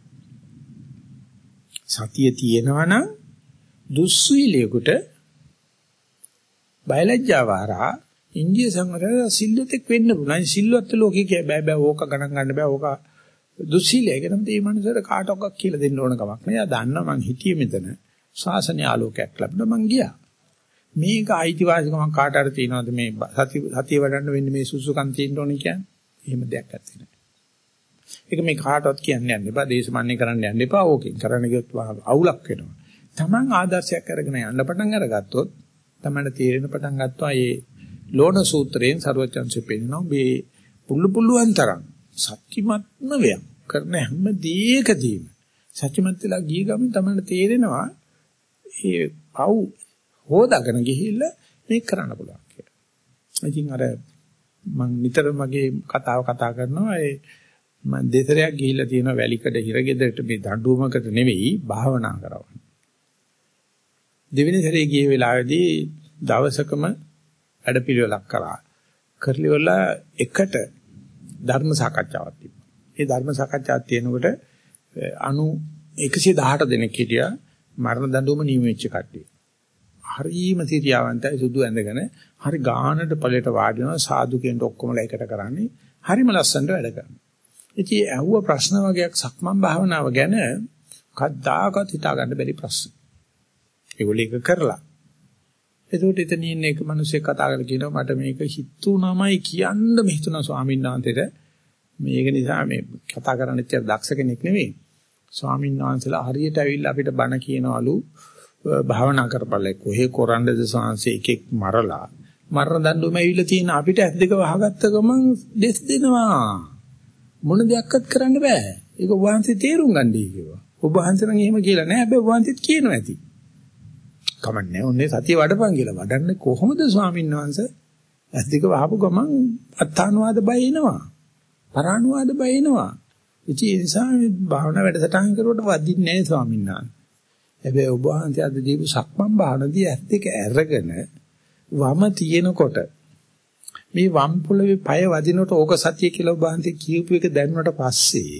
Speaker 1: සතිය තියෙනවනම් දුස්සීලයකට බයලජ්ජාව හරහා ඉන්දිය සංවරය සිල්ලුතෙක් වෙන්න පුළුවන්. සිල්වත් ලෝකේ කිය බෑ බෑ ඕක ගණන් ගන්න බෑ ඕක දුස්සීලයක නම් මේ මනුස්සර කාටවත් කියලා දෙන්න ඕන කමක් නෑ. එයා දන්නවා මං හිතියේ මෙතන ශාසනය ආලෝකයක් ලැබුණා මං ගියා. මේක අයිතිවාසිකමක් කාට හරි තියනවාද මේ සති සතිය වඩන්න වෙන්නේ මේ සුසුකම් තියෙන්න ඕනේ කියන්නේ? එහෙම දෙයක් නැත්තේ නෑ. ඒක මේ කාටවත් කියන්න යන්න එපා. දේශමාන්නේ කරන්න යන්න එපා. ඕකෙන් කරන්න ගියොත් අවුලක් වෙනවා. Taman ආදර්ශයක් අරගෙන යන්න පටන් අරගත්තොත් තමයි තීරණ පටන් ගත්තා. මේ ලෝණ සූත්‍රයෙන් සරුවචන්සේ පෙන්නනවා මේ පුල්ලු පුල්ලුවන් තරම් සත්‍යමත්ම වේය කරන හැම දෙයකදීම සත්‍යමත් වෙලා ගිය ගමන් තමයි තේරෙනවා ඒ පව් හොදාගෙන ගිහිල්ලා මේක කරන්න පුළුවන් කියලා. ඉතින් අර මම නිතර මගේ කතාව කතා කරනවා ඒ මම දෙතරයක් ගිහිල්ලා තියෙන වැලිකඩ හිරගෙදරට මේ දඬුවමකට නෙවෙයි භාවනා කරවන්න. දෙවෙනි සැරේ ගිය වෙලාවේදී දවසකම වැඩපිළිවෙලක් කරා. කරලිවල එකට ධර්ම සාකච්ඡාවක් තිබ්බා. ඒ ධර්ම සාකච්ඡාවක් තියෙනකොට අනු එකසිය දහඅට දෙනෙක් හිටියා මරණ දඬුවම නියමෙච්ච කට්ටිය. හරිම තිරියාවන්තයි සුදු ඇඳගෙන හරි ගානට ඵලයට වාඩි වෙනවා සාදු කෙනෙක් ඔක්කොමලා එකට කරන්නේ. හරිම ලස්සනට වැඩ කරනවා. ඉතින් ඇහුව ප්‍රශ්න වගේක් සක්මන් භාවනාව ගැන කද්දාකත් හිතා ගන්න බැරි ප්‍රශ්න. ඒගොල්ලෝ ඒක කරලා. ඒකට එතන ඉන්න එක මිනිහෙක් කතා කරලා කියනවා මට මේක හිතුණමයි කියන්න මෙහිතුණා ස්වාමීන් වහන්සේට. මේක නිසා මේ කතා කරන්න ඉච්ච දක්ෂ කෙනෙක් නෙවෙයි. ස්වාමීන් වහන්සේලා හරියට ඇවිල්ලා අපිට බණ කියනවලු භාවනා කරපළ කොහේ කොරන්නද සාංශේ එකෙක් මරලා මරණ දඬුවම ඇවිල්ලා තියෙන අපිට ඇස් දෙක වහගත්ත ගමන් දෙස් දෙනවා. මොන දෙයක්වත් කරන්න බෑ. ඒක ඔබ වහන්සේ තේරුම් ගන්නයි කිව්වා. ඔබ වහන්සේ නම් එහෙම කියලා නෑ. හැබැයි ඔබ වහන්සේත් කියනවා ඇති. කමන්නේ ඔන්නේ සතිය වඩපන් කියලා. වඩන්නේ කොහොමද ස්වාමීන් වහන්සේ? ඇස් දෙක වහපු ගමන් අත්තානුවාද බය එනවා. පරානුවාද බය එනවා. ඉතින් ඒ නිසා මේ භාවනා වැඩසටහන් කරුවට වදින්නේ නෑ ස්වාමීන් වහන්සේ. හැබැයි ඔබ වහන්සේ අද දීපු සක්මන් භාවනාවේදී ඇස් දෙක අරගෙන වම තියෙනකොට මේ වම් පොළවේ පය වදිනකොට ඕක සතිය කියලා ඔබ වහන්සේ කියපු එක දැනුණට පස්සේ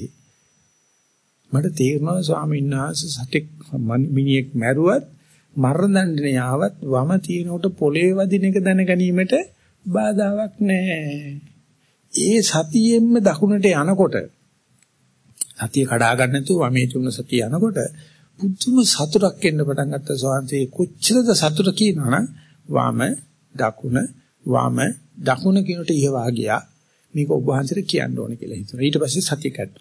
Speaker 1: මට තේරෙනවා ස්වාමීන් වහන්සේ සතෙක් මිනිහෙක් මැරුවත් මරණ දඬුවම යාවත් වම තියෙනකොට පොළවේ වදින එක දැන ගැනීමට බාධාවක් නැහැ. ඒ සතියෙන්ම දකුණට යනකොට සතිය කඩා ගන්න නැතුව වමේ තුන සතිය යනකොට පුදුම සතුටක් එන්න පටන් ගත්ත ස්වාමීන් කොච්චරද සතුට කියනවනම් වම දකුණ වම දකුණ කියනට ඉහවා ගියා මේක ඔබ වහන්සේට කියන්න ඕනේ කියලා හිතුණා. ඊට පස්සේ සතිය කැඩුණා.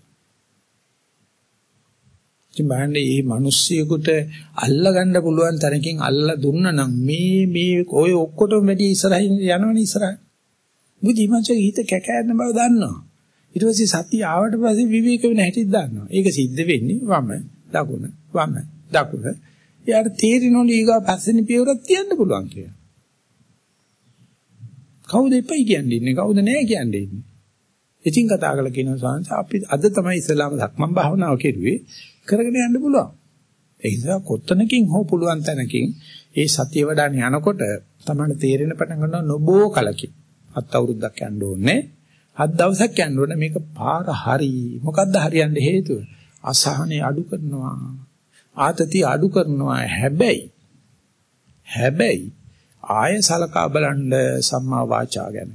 Speaker 1: ඉතින් බලන්න මේ මිනිස්සුයෙකුට අල්ල ගන්න පුළුවන් තරකින් අල්ල දුන්නා නම් මේ මේ ඔය ඔක්කොටම වැඩි ඉස්සරහින් යනවනේ ඉස්සරහ. බුද්ධිමත්ගේ හිත කැකෑරෙන බව දන්නවා. ඊට පස්සේ සතිය ආවට පස්සේ විවේක වෙන හැටිත් දන්නවා. ඒක සිද්ධ වෙන්නේ වම දකුණ වම දකුණ. යාට තේරෙනවලු ඊගා පස්සෙනි පියවරක් තියන්න පුළුවන් කියලා. කවුද එපයි කියන්නේ ඉන්නේ කවුද නැහැ කියන්නේ ඉන්නේ. ඉතින් කතා කරලා කියනවා සාංශ අපි අද තමයි ඉස්ලාම ධක්මන් භාවනාව කෙරුවේ කරගෙන යන්න පුළුවන්. ඒ නිසා කොත්තනකින් හෝ පුළුවන් තැනකින් ඒ සතිය වඩාන යනකොට තමයි තේරෙන පටන් ගන්නවා නොබෝ කලකින්. හත් අවුරුද්දක් යන්න ඕනේ. හත් දවසක් යන්න ඕනේ මේක පාර හරි. මොකද්ද හරියන්න හේතුව? අසහනේ අඩු කරනවා. ආතතිය අඩු කරනවා. හැබැයි හැබැයි ආය සලකා බලන්න සම්මා වාචා ගැන.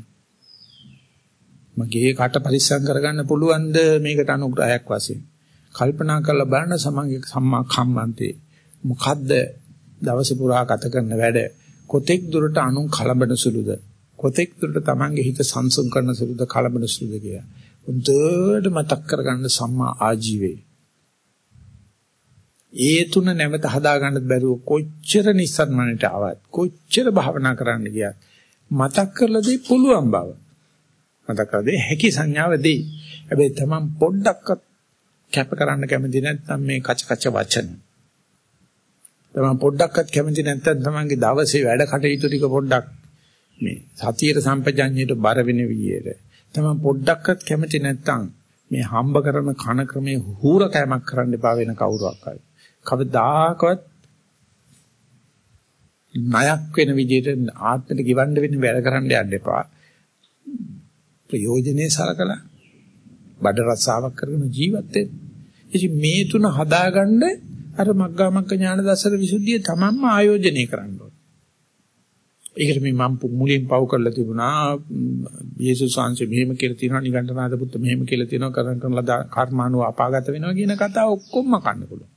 Speaker 1: මගේ කට පරිස්සම් කරගන්න පුළුවන්ද මේකට අනුග්‍රහයක් වශයෙන්. කල්පනා කරලා බලන්න සමගේ සම්මා කම්මන්තේ. මොකද්ද දවස පුරා ගත කරන වැඩ කොතෙක් දුරට අනුන් කලබන සුළුද? කොතෙක් දුරට Tamange හිත සංසුන් කරන සුළුද කලබන සුළුද කියලා. හොඳට මතක් කරගන්න සම්මා ආජීවේ. ඒ තුන නැවත හදා ගන්නත් බැරුව කොච්චර නිස්සාරණයට ආවත් කොච්චර භාවනා කරන්න ගියත් මතක් කරලා දෙයි පුළුවන් බව. මතක් කරලා දෙයි හැකි සංඥාව දෙයි. හැබැයි Taman පොඩ්ඩක්වත් කැප කරන්න කැමති නැත්නම් මේ කච කච වචන. Taman පොඩ්ඩක්වත් කැමති නැත්නම් Tamanගේ දවසේ වැඩ කටයුතු ටික පොඩ්ඩක් මේ සතියේ සම්පජඤ්ඤයට බර වෙන විදියට. Taman පොඩ්ඩක්වත් කැමති නැත්නම් මේ හම්බ කරන කන ක්‍රමයේ හූර කෑමක් කරන්න එපා වෙන කවුරක් හරි. කවදාකවත් ණයක් වෙන විදිහට ආත්මෙට ගිවන්න වෙන වැඩ කරන්න යන්න එපා. ප්‍රයෝජනේ සලකලා බඩ රසාවක් කරගෙන ජීවත් වෙන්න. ඉතින් මේ තුන හදාගන්න අර මග්ගා මග්ග ඥාන දර්ශන විසුද්ධිය තමන්ම ආයෝජනය කරන්න ඕනේ. ඒකට මේ මම මුලින් පව කරලා තිබුණා යේසුස් වහන්සේ මෙහෙම කියලා තියෙනවා නිගණ්ඨනාථ පුත්ත මෙහෙම කියලා තියෙනවා කරන කරන ලද කර්මානුව අපාගත වෙනවා කියන කතාව ඔක්කොම කන්න පුළුවන්.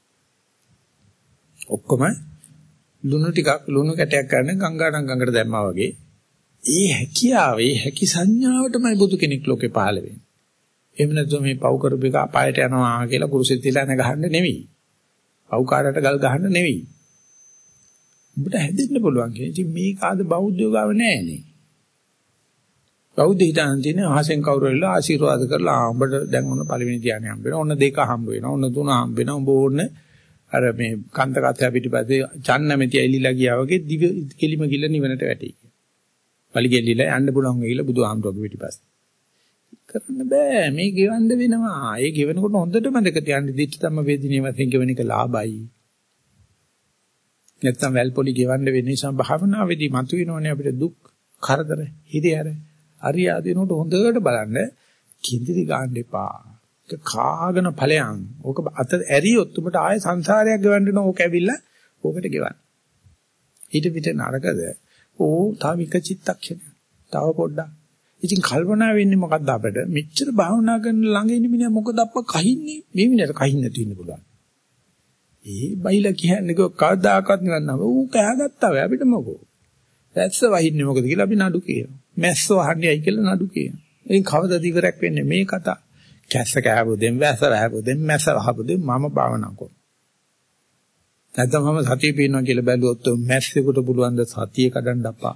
Speaker 1: ඔක්කොම ලුණු ටිකක් ලුණු කැටයක් ගන්න ගංගානම් ගඟට දැම්මා වගේ ඒ හැකියාවේ හැකි සංඥාවටමයි බුදු කෙනෙක් ලෝකේ පහළ වෙන්නේ. එහෙම නැත්නම් මේ පව් කරපු එක අපායට යනවා කියලා කුරුසෙත් තියලා නැ ගහන්න නෙවෙයි. පව් කාටට ගල් ගහන්න නෙවෙයි. උඹට හැදෙන්න පුළුවන් කියන්නේ. ඉතින් මේක ආද බෞද්ධයෝ ගාව නෑනේ. බෞද්ධ හිතාන තියෙන අහසෙන් කවුරු වෙලා ආශිර්වාද කරලා උඹට දැන් ඔන්න පළවෙනි ධ්‍යානෙ හම්බ වෙනවා. ඔන්න දෙක හම්බ වෙනවා. ඔන්න තුන හම්බ වෙනවා. උඹ ඕන්න අර මේ කාන්ත කත්‍ය පිටිපස්සේ චන්නමෙති ඇලිලා ගියා වගේ දිව කෙලිම ගිල්ල නිවනට වැටි. පලිගෙල්ලිලා යන්න පුළුවන් වෙයිලා බුදුහාමුදුරුවෝ පිටිපස්සේ. කරන්න බෑ මේ ගෙවන්න වෙනවා. ඒ ගෙවනකොට හොඳට මතක තියාගන්න දිට්ඨ ධම්ම වේදිනේ වශයෙන් ගෙවන එක ලාභයි. නැත්තම් වැල්පොලි ගෙවන්න වෙන නිසා භාවනාවේදී මතුවෙනවනේ අපිට දුක්, කරදර, හිරියර, අරියාදිනෝට හොඳට බලන්න කිඳිරි ගන්න එපා. ඒක කාගෙන ඵලයන්. ඕක අත ඇරියොත් උඹට ආයේ සංසාරයක් ගෙවන්න වෙනවා. ඕක ඇවිල්ලා ඕකට ගෙවන්න. ඊට පිට නරකද? ඕ තව එක චිත්තක්ෂණ. තව පොඩ්ඩක්. ඉතින් කල්පනා වෙන්නේ මොකද්ද අපිට? මෙච්චර භාවනා කරන ළඟ ඉන්න මිනිහා මොකද අප්පා කහින්නේ? මේ මිනිහට කහින්න තියෙන්න පුළුවන්. ඒ බයිලා කියන්නේ කවදාකවත් නිකන් ඌ කෑගත්තා වෙයි අපිට මොකෝ. දැස්ස වහින්නේ මොකද කියලා අපි නඩු කියනවා. මැස්ස වහන්නේයි කියලා නඩු කියනවා. ඉතින් කවදාද ඉවරයක් වෙන්නේ මේ කතා? කැස්ස කෑවොදෙන් වැස්ස වැහවොදෙන් මැස්ස වහවොදෙන් මම භාවනා කරනවා. නැත්නම් මම සතිය පිනවා කියලා බැලුවොත් මැස්සෙකුට පුළුවන් ද සතිය කඩන්න අප්පා.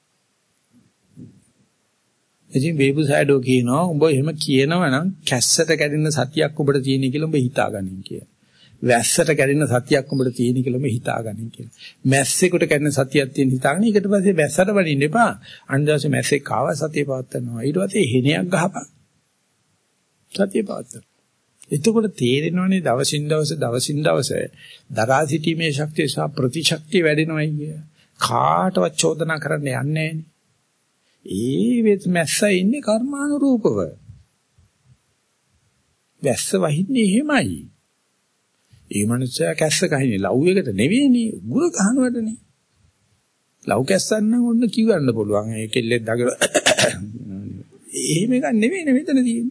Speaker 1: ඉතින් වේබුසයිඩෝ කියනවා උඹ එහෙම කියනවනම් කැස්සට කැඩෙන සතියක් උඹට තියෙන කියලා උඹ හිතාගනින් කියලා. වැස්සට කැඩෙන සතියක් උඹට තියෙන කියලා උඹ හිතාගනින් කියලා. මැස්සෙකුට කැඩෙන සතියක් තියෙන හිතාගෙන ඊට පස්සේ වැස්සට වඩින්න එපා. අනිදාසේ මැස්සෙක් ආව සතිය පවත්නවා. ඊට පස්සේ හෙනයක් ගහපන්. සතිය පවත්නවා. එතකොට තේරෙනවනේ දවසින් දවස දවසින් දවස දරා සිටීමේ ශක්තිය සහ ප්‍රතිශක්තිය වැඩෙනවයි කිය. කාටවත් චෝදනා කරන්න යන්නේ නැහැ. ඒ වෙත් මැස්ස ඉන්නේ කර්මානුරූපව. වැස්ස වහින්නේ එහෙමයි. ඒ මනුස්සයා කැස්ස කහිනේ ලව් එකට නෙවෙයිනේ උගුර ගහනවටනේ. ලව් කැස්සන් නම් ඔන්න කිව්වන්න පුළුවන්. ඒ කෙල්ලෙක් දගල එහෙම එකක් නෙවෙයිනේ මෙතන තියෙන්නේ.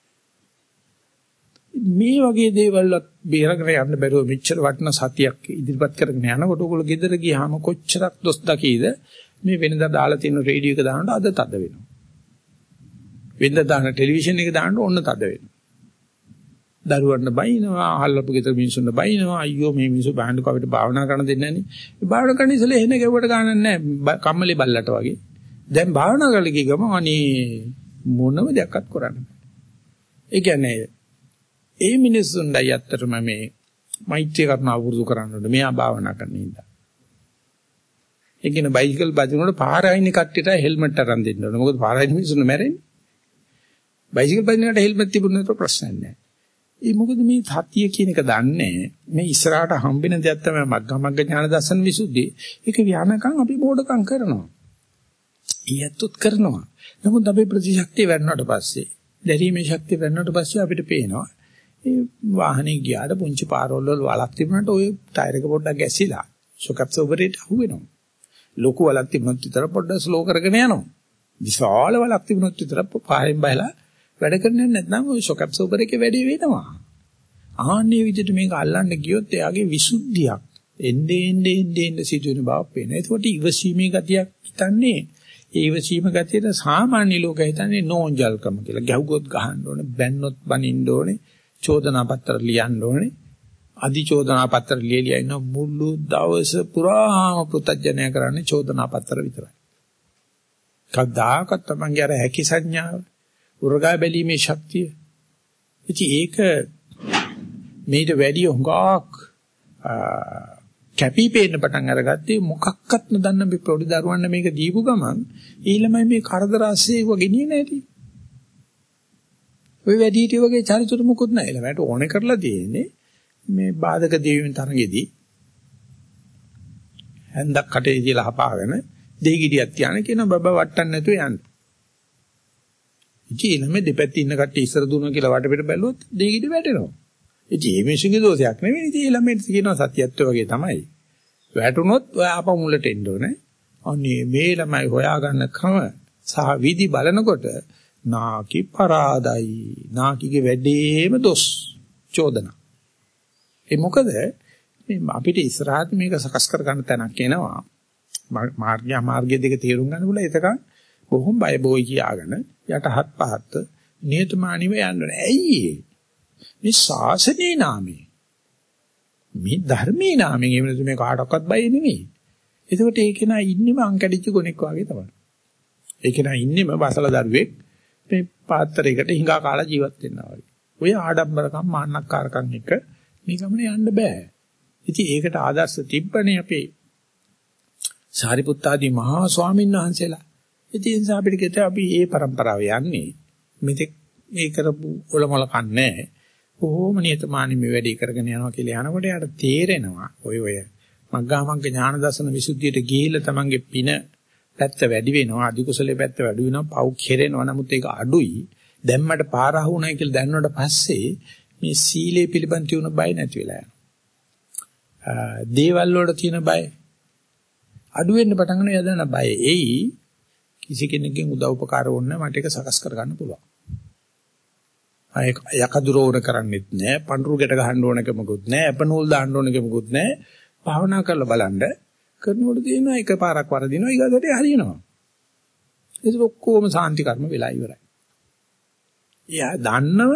Speaker 1: මේ වගේ දේවල්වත් බේරගෙන යන්න බැරුව මෙච්චර වටින සතියක් ඉදිරිපත් කරගෙන යනකොට ඔයගොල්ලෝ ගෙදර ගියාම කොච්චරක් දොස් දකීද? මේ වෙනදා දාලා තියෙන රේඩියෝ එක දානකොට අද තද වෙනවා. වෙනදා දාන ටෙලිවිෂන් එක දානකොට ඔන්න තද වෙනවා. දරුවන්ට බයිනවා, අහල්ලපු ගෙදර මිනිස්සුන්ට බයිනවා. අයියෝ මේ මිනිස්සු බාහන්න කවිට භාවනා කරන්න දෙන්නේ නැහනේ. මේ භාවනා කරන ඉතල එහෙන ගැව්වට ගන්නන්නේ නැහැ. කම්මලේ බල්ලට වගේ. දැන් භාවනා කරලා ගිය ගම අනේ මොනම දෙයක්වත් කරන්න බෑ. ඒ කියන්නේ ඒ මිනිස්සුන්ටයි අත්‍තරම මේ මෛත්‍රී කරන අවුරුදු කරන්න ඕනේ. මෙයා භාවනා කරන ඉඳලා. ඒ කියන්නේ බයිසිකල් බදිනකොට පාර අයින්නේ කට්ටියට හෙල්මට් අරන් දෙන්න ඕනේ. මොකද පාර අයින්නේ මිනිස්සුන්ට මැරෙන්නේ. බයිසිකල් බදිනකොට හෙල්මට් තිබුණේ නැතර ප්‍රශ්නයක් නැහැ. ඒ මොකද මේ සතිය කියන එක දන්නේ මේ ඉස්සරහට හම්බෙන දෙයක් තමයි මග්ගා මග්ග ඥාන දර්ශන විසුද්ධි. ඒක ව්‍යානකම් අපි මෝඩකම් කරනවා. ඊයත්ත් කරනවා. නමුත් අපේ ප්‍රතිශක්තිය වැඩනට පස්සේ, දැරීමේ ශක්තිය වැඩනට පස්සේ අපිට පේනවා. ඒ වාහනේ ගියාට පුංචි පාරවල් වල වලක් තිබුණාට ওই ටයර් එක පොඩ්ඩක් ගැසිලා ෂොක් ඇබ්සෝබරේට අහුවෙනවා. ලොකු වලක් තිබුණොත් විතර පොඩ්ඩක් ස්ලෝ කරගෙන යනවා. විශාල වලක් තිබුණොත් විතර පාරෙන් බහලා වැඩ කරන්නේ නැත්නම් ඔය ෂොක් ඇබ්සෝබර් එකේ වැඩේ වෙනවා. ආන්නේ විදිහට මේක අල්ලන්න ගියොත් එයාගේ විසුද්ධියක් එන්නේ එන්නේ එන්නේ සිදුවෙන බව පේනවා. ඒකට ඉවසීමේ ගතියක් හිතන්නේ ඒ ඉවසීම ගතියට සාමාන්‍ය ලෝකය හිතන්නේ නෝන්ජල්කම කියලා. ගැහුවොත් ගහන්න ඕනේ, බැන්නොත් බනින්න ඕනේ, චෝදනා පත්‍ර ලියන්න ඕනේ. අධිචෝදනා පත්‍ර ලියලියා ඉන්න මුළු දවස පුරාම පුතඥය කරන්නේ චෝදනා පත්‍ර විතරයි. කවදාකවත් තමන්ගේ අර හැකි සංඥාව, උරගා බැලීමේ ශක්තිය. ඉතින් ඒක මේට වැඩි හොඟක් කැපිපේන්න පටන් අරගත්තේ මොකක්වත් නොදන්න මේ පොඩි දරුවන්න මේක දීපු ගමන් ඊළමයි මේ කරදර ASCII ඒව ගෙනියන්නේ නැටි. ඔය වැඩිහිටිය වගේ චරිචුරු මොකුත් නැහැ. ළමයට ඕනේ කරලා තියෙන්නේ මේ බාධක දෙවියන් තරගෙදී හැන්දක් කටේ තියලා හපාගෙන දෙහි ගිඩියක් තියාන කියන බබා වට්ටන්න නැතුව යන්න. ඉතින් ළමයි දෙපැත්තේ ඉන්න කට්ටිය ඉස්සර දුවනවා කියලා වටපිට බැලුවොත් දෙහි ගිඩි වැටෙනවා. ඉතින් මේ මිනිස්සුගේ දෝෂයක් නෙවෙයි. ඉතින් ළමයිට කියනවා සත්‍යත්වය වගේ තමයි. වැටුනොත් ඔය ආපහු මුලට එන්න ඕනේ. අනේ මේ ළමයි හොයාගන්න කම සහ විදි බලනකොට නාකි පරාදයි. නාකිගේ වැඩේම දොස් චෝදනා. ඒ මොකද මේ අපිට ඉස්සරහට මේක සකස් කර ගන්න තැනක් එනවා. මාර්ගය මාර්ගය දෙක තේරුම් ගන්න බුලා එතකන් බොහොම බය බොයි කියාගෙන යටහත් පහත් නියතමානීව යන්න ඕනේ. ඇයි මේ ශාසනයේ නාමයේ මේ ධර්මයේ නාමයෙන් එහෙම නැත්නම් මේ කාටවත් බය නෙමෙයි. ඒකට ඒක නා ඉන්නෙම අංකඩිච්ච ගොනෙක් වගේ තමයි. ඒක නා ඉන්නෙම බසල දරුවෙක් මේ පාත්‍රයකට හිඟා කාලා ජීවත් වෙනවා වගේ. ඔය ආඩම්බරකම් මාන්නක්කාරකම් එක මේ ගමනේ යන්න බෑ. ඉතින් ඒකට ආදර්ශ තිබ්බනේ අපේ සාරිපුත්ත ආදී මහා ස්වාමීන් වහන්සේලා. ඉතින් අපිට කිව්ත අපි මේ પરම්පරාව යන්නේ මෙතෙක් මේ කරපු ඔලොමල කන්නේ කොහොම නියතමානී මේ වැඩේ කරගෙන යනවා කියලා යනකොට යාට තේරෙනවා ඔය ඔය මග්ගාමග්ග ඥාන දර්ශන විසුද්ධියට ගිහිල්ලා තමන්ගේ පින පැත්ත වැඩි වෙනවා අධි කුසලයේ පැත්ත වැඩි වෙනවා පව් කෙරෙනවා නමුත් ඒක අඩුයි දැම්මට පාර අහුණයි කියලා දැනනකොට පස්සේ මේ සීලේ පිළිබඳ තියුණු බය නැති වෙලා යනවා දේවල් වල තියෙන බය අඩු වෙන්න පටන් ගන්න යදන බය එයි කිසි කෙනෙක්ගෙන් උදව් උපකාර වුණා මට ඒක සකස් කරගන්න පුළුවන් අය යකදුරෝණ කරන්නෙත් නෑ පඳුරු ගැට ගහන්න ඕනකමකුත් නෑ අපනෝල් දාන්න ඕනකමකුත් නෑ භාවනා කරලා බලන්න කරනකොට තියෙනවා එකපාරක් වරදිනවා ඊගාට හරියනවා ඒක ඔක්කොම සාන්ති කර්ම වෙලා ඉවරයි. එයා දන්නව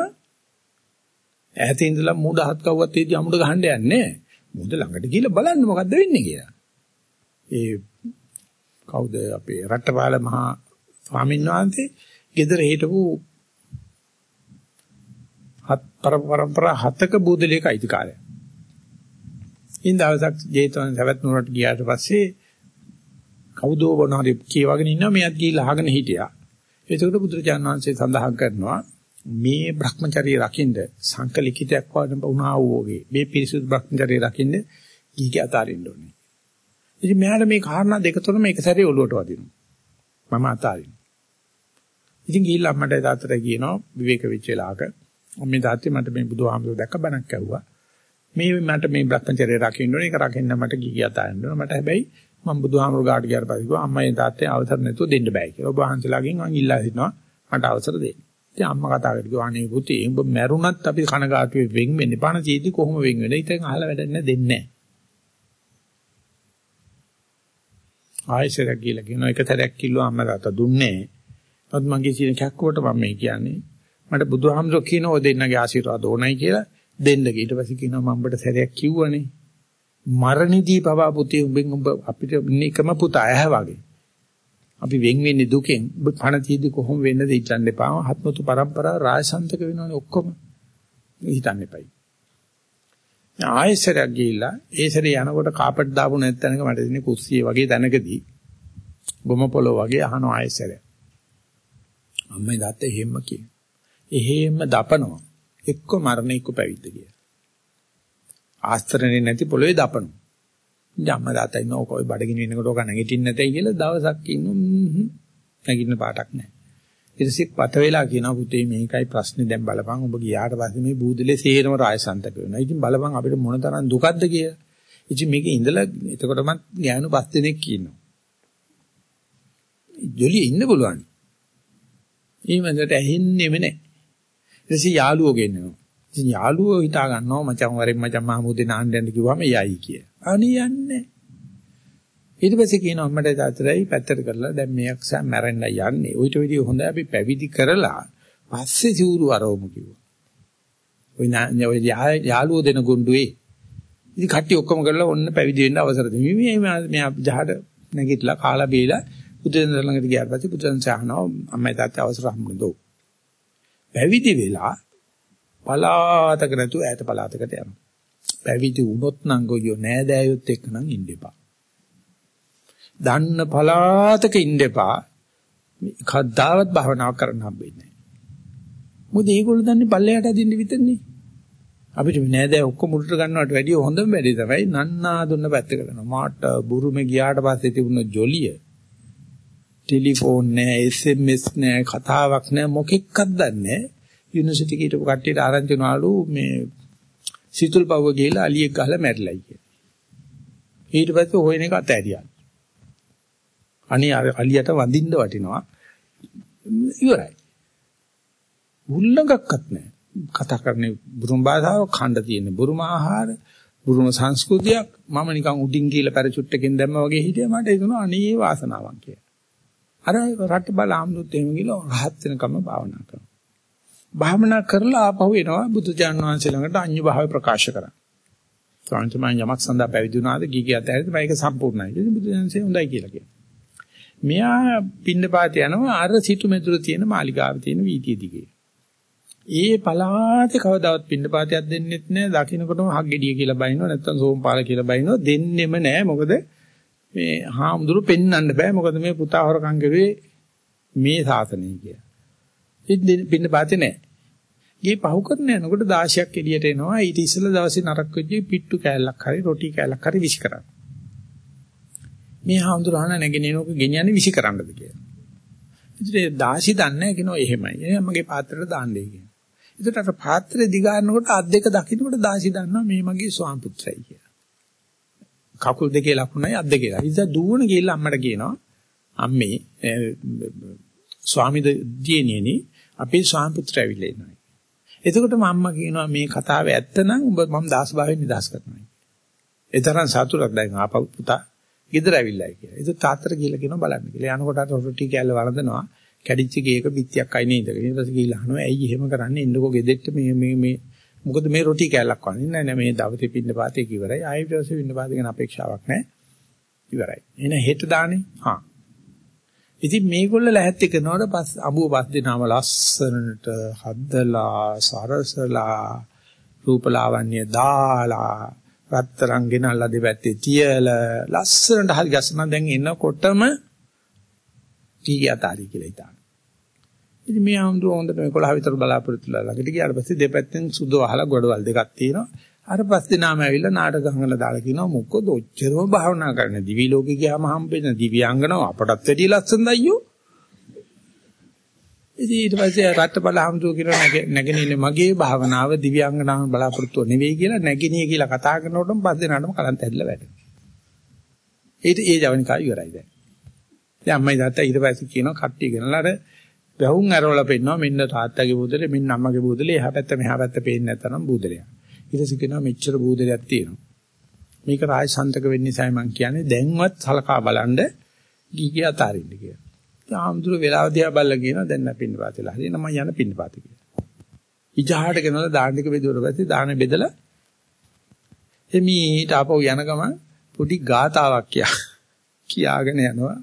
Speaker 1: ඈත ඉඳලා මූඩ හත් කවුවත් එදී අමුඩ ගහන්න යන්නේ මූඩ ළඟට ගිහලා බලන්න මොකද්ද වෙන්නේ කියලා. ඒ කවුද අපේ රට්ටපාල මහා ස්වාමීන් වහන්සේ ගෙදර හිටපු හත් පරම්පරා හතක බුදලියක අයිතිකාරය. ඉන් දවසක් ජේතවන සවැත් නුවරට ගියාට පස්සේ කවුදෝ වුණාරි කියවගෙන ඉන්නවා මෙයත් ගිහිල්ලා අහගෙන හිටියා. ඒකට බුදුරජාණන් වහන්සේ සඳහන් කරනවා මේ Brahmacharya රකින්න සංකලිකිතයක් වුණා වූගේ මේ පිරිසුදු Brahmacharya රකින්න ගිහිගේ අතාරින්න ඕනේ. ඉතින් මෙයාට මේ කාරණා දෙක තුනම එක සැරේ ඔලුවට වදිනවා. මම අතාරිනවා. ඉතින් ගිහිල්ලා අම්මට තාත්තට කියනවා විවේක වෙච්ච වෙලාවක අම්මේ තාත්තේ මට මේ බුදුහාමුදුරුවෝ දැක්ක බණක් ඇහුවා. මේ මට මේ Brahmacharya රකින්න ඕනේ ඒක රකින්න මට ගිහි අතාරින්න ඕනේ. මට හැබැයි මම බුදුහාමුදුරුවෝ ගාට ගියාට පස්සේ කිව්වා අම්මයි තාත්තේ අවසර නැතුව දෙන්න බෑ කියලා. ඔබ වහන්සේලාගෙන් මං ඉල්ලා සිටිනවා මට අවසර දෙන්න. ඉතින් අම්මා කතා කරලා කිව්වා අනේ පුතේ උඹ මැරුණත් අපි කනගාටුවේ වෙන් වෙන්නේ. පණ චීටි කොහොම වෙන් වෙන්නේ? ඉතින් අහලා වැඩක් නැහැ දෙන්නේ නැහැ. ආයෙසරක් කියලා කියනවා එක තරයක් කිල්ලුවා අම්මා තාත්තා දුන්නේ. නමුත් මගේ සීන කැක්කුවට මම මේ කියන්නේ මට බුදුහාමුදුරුවෝ කියනවා දෙන්නගේ ආශිර්වාද ඕනයි කියලා දෙන්න. ඊට පස්සේ කියනවා මම උඹට සැරයක් කිව්වනේ. මරණදී පවා පුතේ උඹෙන් උඹ අපිට නිකම පුතා ඇහැ වගේ. අපි වෙන් වෙන්නේ දුකෙන්. ඔබ පණ තීදි කොහොම වෙන්නද හිතන්න එපා. ආත්මතු පරම්පරාව රාජසන්තක වෙනවනේ ඔක්කොම. හිතන්න එපයි. ආයෙසරක් ගිහිල්ලා ඒ සැරේ යනකොට කාපට් දාපු නැත්නම්ක මට දෙන්නේ කුස්සියේ වගේ තැනකදී ගොම පොළොව වගේ අහනවා ආයෙසරයක්. අම්මයි තාත්තේ එහෙම කියන. එහෙම දපනවා. එක්ක මරණ එක්ක පැවිද්ද කියලා. ආස්තරනේ නැති පොළොවේ දපනවා. ජම්ම දාතයි නෝකෝයි බඩගිනි වෙනකොට ඔක නැගිටින්න නැතයි කියලා දවසක් ඉන්නු නැගිටින්න පාටක් නැහැ. ඊට පස්සේ පත වෙලා කියනවා පුතේ මේකයි ප්‍රශ්නේ දැන් බලපන් ඔබ ගියාට පස්සේ මේ බූදලේ සේරම රායසන්තක වෙනවා. ඉතින් බලපන් අපිට මොන තරම් දුකක්ද කියලා. ඉතින් මේකේ ඉඳලා එතකොටමත් ඥානු පස් දෙනෙක් කියනවා. ජොලිය ඉන්න පුළුවන්. ඒ මන්දට ඇහෙන්නේම නැහැ. ඊට පස්සේ යාළුවෝ ගෙන්නනවා. ඉතින් යාළුවෝ හිතා ගන්නවා මචං වරෙන් මචං මහමුදේ නාන්න යන්න කිව්වම යයි කිය. අනේ යන්නේ. ඊට පස්සේ කියනවා අම්මට තාත්තටයි පැත්තට කරලා දැන් මේක සා මැරෙන්න යන්නේ. ඌට විදිය හොඳයි අපි පැවිදි කරලා පස්සේ සිවුරු අරවමු කිව්වා. ඔය ඔය යාළුවෝ දෙන ගොඬුවේ. ඉතින් කට්ටිය ඔක්කොම කරලා ඔන්න පැවිදි වෙන්න අවසර දෙමි. මේ මේ ජහට නැගිටලා කාලා බීලා බුදුන් ළඟට ගියාට පස්සේ බුදුන් සහනවා අම්මයි තාත්තයි අවසර හම්බුනදෝ. පැවිදි වෙලා පලාතක නැතු ඈත පලාතකට යනවා. පැවිදි වුණොත් නම් ගොයියෝ නෑදෑයොත් එක්ක නම් ඉන්න එපා. දන්න පලාතක ඉන්න එපා. කද්දාවත් භාවනාවක් කරන්න හම්බෙන්නේ නෑ. මොකද ඒගොල්ලෝ දන්නේ පල්ලයට අදින්න විතරනේ. අපිට නෑදෑය ඔක්කොම උඩට ගන්නවට වැඩිය හොඳම වැඩේ තමයි නන්නා දුන්න පැත්ත කරනවා. මාට බුරුමේ ගියාට පස්සේ තිබුණ ජොලිය. ටෙලිෆෝන් නෑ, එස් එම් එස් නෑ, කතාවක් නෑ, මොකෙක්වත් දන්නේ නෑ. යුනිවර්සිටි කීට කට්ටියට ආරංචි වුණාලු මේ සිතුල් පව්ව ගිහලා අලියෙක් ගහලා මැරිලායි කියලා. ඊට පස්සේ හොයන එක අතෑරියා. අනේ අර අලියට වඳින්න වටිනවා. ඉවරයි. උල්ලංඝක්වත් නැහැ. කතා කරන්නේ බුරුම භාෂාව, ඛණ්ඩ තියෙන බුරුම ආහාර, බුරුම සංස්කෘතියක්. මම නිකන් උඩින් කියලා පැරචුට් එකෙන් දැම්මා වගේ හිටියා. මට හිතුණා අනේ වාසනාවක් කියලා. අර රට බල ආම්ලුත් එහෙම ගිහලා රහත් වෙනකම් භාවනා කරනවා. භාවනා කරලා ආපහු එනවා බුදුජාණන් වහන්සේ ළඟට අඤ්ඤ භාවය ප්‍රකාශ කරා. සාන්තමයන් යමක් සඳහා පැවිදි වුණාද ගිගිය අතහැරිද මේක සම්පූර්ණයි. ඉතින් බුදුජාණන්සේ හොඳයි කියලා කියනවා. මෙයා පින්නපාත යනවා අර සිටු මෙතුරු තියෙන මාලිගාවේ තියෙන වීදියේ දිගේ. ඒ පලාතේ කවදාවත් පින්නපාතයක් දෙන්නෙත් නැහැ. දකින්නකොටම හග්ගෙඩිය කියලා බයිනවා නැත්නම් සෝම්පාල කියලා බයිනවා. දෙන්නෙම නැහැ. මොකද මේ හාමුදුරු පෙන්වන්න බෑ. මොකද මේ පුතා හොරකම් කරුවේ මේ සාසනය කියලා. ඉතින් පින්නපාතේ නැහැ. ගේ පහු කරන යනකොට දාශයක් එළියට එනවා. ඊට ඉස්සෙල්ලා දවසේ නරක වෙච්ච පිට්ටු කෑල්ලක් හරි රොටි කෑල්ලක් හරි විශ් කරා. මේ හාමුදුරහන නැගෙනේනෝක ගෙනියන්නේ විශ් කරන්නද කියලා. ඉතින් දාශි දන්නේ කියනවා එහෙමයි. එහෙනම් මගේ පාත්‍රයට දාන්නයි කියනවා. ඒකට අර පාත්‍රය දිගාරනකොට අත් දෙක දකින්නකොට දාශි දන්නවා මේ මගේ ස්වාම පුත්‍රයි කියලා. කකුල් දෙකේ ලකුණයි අත් දෙකේ. ඉතින් දුවන ගිහලා අම්මට කියනවා අම්මේ ස්වාමි දියණියනි අපේ ස්වාම පුත්‍රය ඇවිල්ලා ඉන්නවා. එතකොටම අම්මා කියනවා මේ කතාවේ ඇත්ත නම් ඔබ මම දාස් භාවයෙන් නිදහස් කරනවා. ඒ තරම් සතුටක් දැන් ආපහු පුතා ගෙදර ඇවිල්ලායි කියලා. ඒක තාත්තට කියලා කියනවා බලන්න කියලා. යනකොට අර රොටි කෑල්ල වළඳනවා. කැඩිච්ච ගේක පිටියක් අයිනේ ඉඳගෙන. ඊට පස්සේ ගිහලා අහනවා ඇයි එහෙම කරන්නේ? එන්නකෝ ගෙදෙට්ට මේ මේ මේ මොකද මේ රොටි කෑල්ලක් වань නෑ නෑ මේ දවසේ පින්න පාතේ කිවරයි. ආයෙත් දවසේ පින්න පාතේ ගැන අපේක්ෂාවක් නෑ. ඉවරයි. එහෙනම් හෙට දාන්නේ. හා. ඉතින් මේගොල්ල ලැහැත් කරනකොට පස් අඹුව පස් දෙනාම ලස්සනට හදලා සරසලා රූපලාවන්‍ය දාලා රත්තරන් ගෙනල්ලා දෙපැත්තේ තියලා ලස්සනට හරි ගස්සන දැන් එනකොටම කීයතාරි කියලා හිතාන. ඉතින් මේ ආම්දුර හොඳට මේ කොළහ විතර බලාපොරොත්තුලා ළඟට ගියාට පස්සේ දෙපැත්තෙන් සුදු අහලා ගොඩවල් දෙකක් තියෙනවා. අර පස් දෙනාම ඇවිල්ලා නාටක හංගලා දාලා කියනවා මොකද ඔච්චරම භාවනා කරන්න දිවි ලෝකෙ ගියාම හම්බෙන දිව්‍යාංගනව අපටත් වැඩිය ලස්සනද අයියෝ. ඉතින් ඊට පස්සේ රට්ටබල හම්දුව කියන නැගිනින්නේ මගේ භාවනාව දිව්‍යාංගනාව බලාපොරොත්තු නෙවෙයි කියලා නැගිනිය කියලා කතා කරනකොටම පස් දෙනාටම කලන්ත ඇදලා වැටෙනවා. ඊට ඒ ජවනිකා ඉවරයි දැන්. දැන් අම්මයි තාත්තා ඊට පස්සේ කියනවා කට්ටිය ගෙනලා අර වැහුම් ඇරවලා පෙන්නනවා මෙන්න තාත්තගේ බූදලේ මෙන්න අම්මගේ බූදලේ එහා පැත්ත මෙහා පැත්ත පේන්නේ නැතරම් බූදලයක්. ඊට පස්සේ කියනවා මෙච්චර බූදලයක් තියෙනවා. මේක රාජසන්තක වෙන්න නිසා මම කියන්නේ දැන්වත් සලකා බලන්න ගිගිය අතාරින්න කියලා. ඉතින් ආම්දුර වෙලාව දිහා බලලා කියනවා දැන් නැ පින්න පාතේලා. හරි නම යන පින්න පාතේ කියලා. ඉජහාට ගෙනලා දාන ටික බෙදුවට පස්සේ දාන බෙදලා එමීට ආපහු යන ගමන් පොඩි ගාතාවක් කියා කියාගෙන යනවා.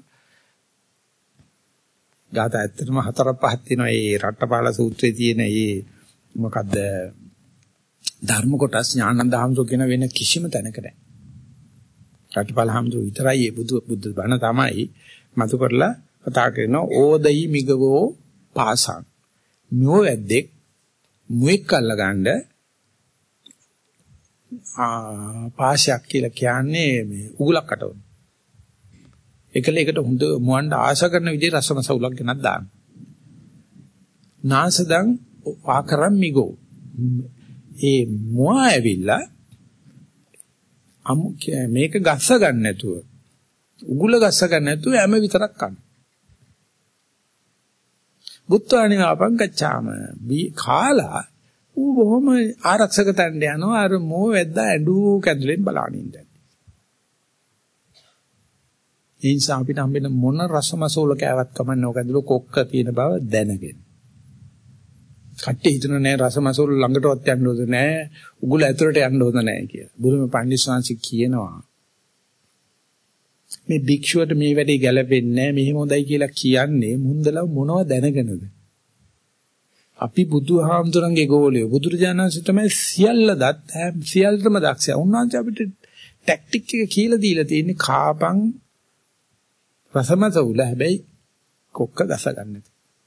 Speaker 1: ගාථා ඇත්තටම හතර පහක් තියෙනවා. ඒ රට්ටපාල සූත්‍රයේ තියෙන ඒ මොකද්ද ධර්ම කොටස් ඥානන්ද හාමුදුරුවෝ කියන වෙන කිසිම තැනක නැහැ. රට්ටපාල හාමුදුරුවෝ විතරයි මේ බුදු බුද්ධ බණ තමයි මතු කරලා කතා කරනවා. ඕදයි මිගවෝ පාසං නෝ වැද්දෙක් මුෙක් අල්ලගන්න ආ පාශයක් කියලා කියන්නේ මේ උගලක් අටවන. එකල එකට හොඳ මුවන්ට ආශ කරන විදිහේ රසමස උලක් ගෙනත් දාන්න. නාසදං ආකරම් මිගෝ. ඒ මුව ඇවිල්ලා මේක ගස්ස ගන්න නැතුව උගුල ගස්ස ගන්න නැතුව හැම විතරක් කන. බුත්වානි වාපං ගච්ඡාම. කාලා ඌ බොහොම ආරක්ෂක තණ්ඩ යනවා අර මෝ වැද්දා ඇඬු කැඳුලෙන් බලාගෙන ඉඳන්. ඒ නිසා අපිට හම්බෙන මොන රසමසෝල කෑවත් කමන්නේ ඔක ඇතුළේ කොක්ක තියෙන බව දැනගෙන. කට්ටි හිතන නෑ රසමසෝල ළඟටවත් යන්න ඕද නෑ උගුල ඇතුළට යන්න ඕද නෑ කියලා. බුදුම පඬිස්සංශ කියනවා මේ භික්ෂුවට මේ වැඩේ ගැලපෙන්නේ නෑ මෙහෙම හොඳයි කියලා කියන්නේ මුන්දලව මොනව දැනගෙනද? අපි බුදුහාමුදුරන්ගේ ගෝලියෝ බුදුරජාණන්සේ තමයි සියල්ල දත් සියල්ලම දක්ෂයා. උන්වහන්සේ අපිට ටැක්ටික් එක කියලා දීලා තියෙන්නේ කාපං රසමසෝල හැබැයි කොක්ක ගස ගන්න.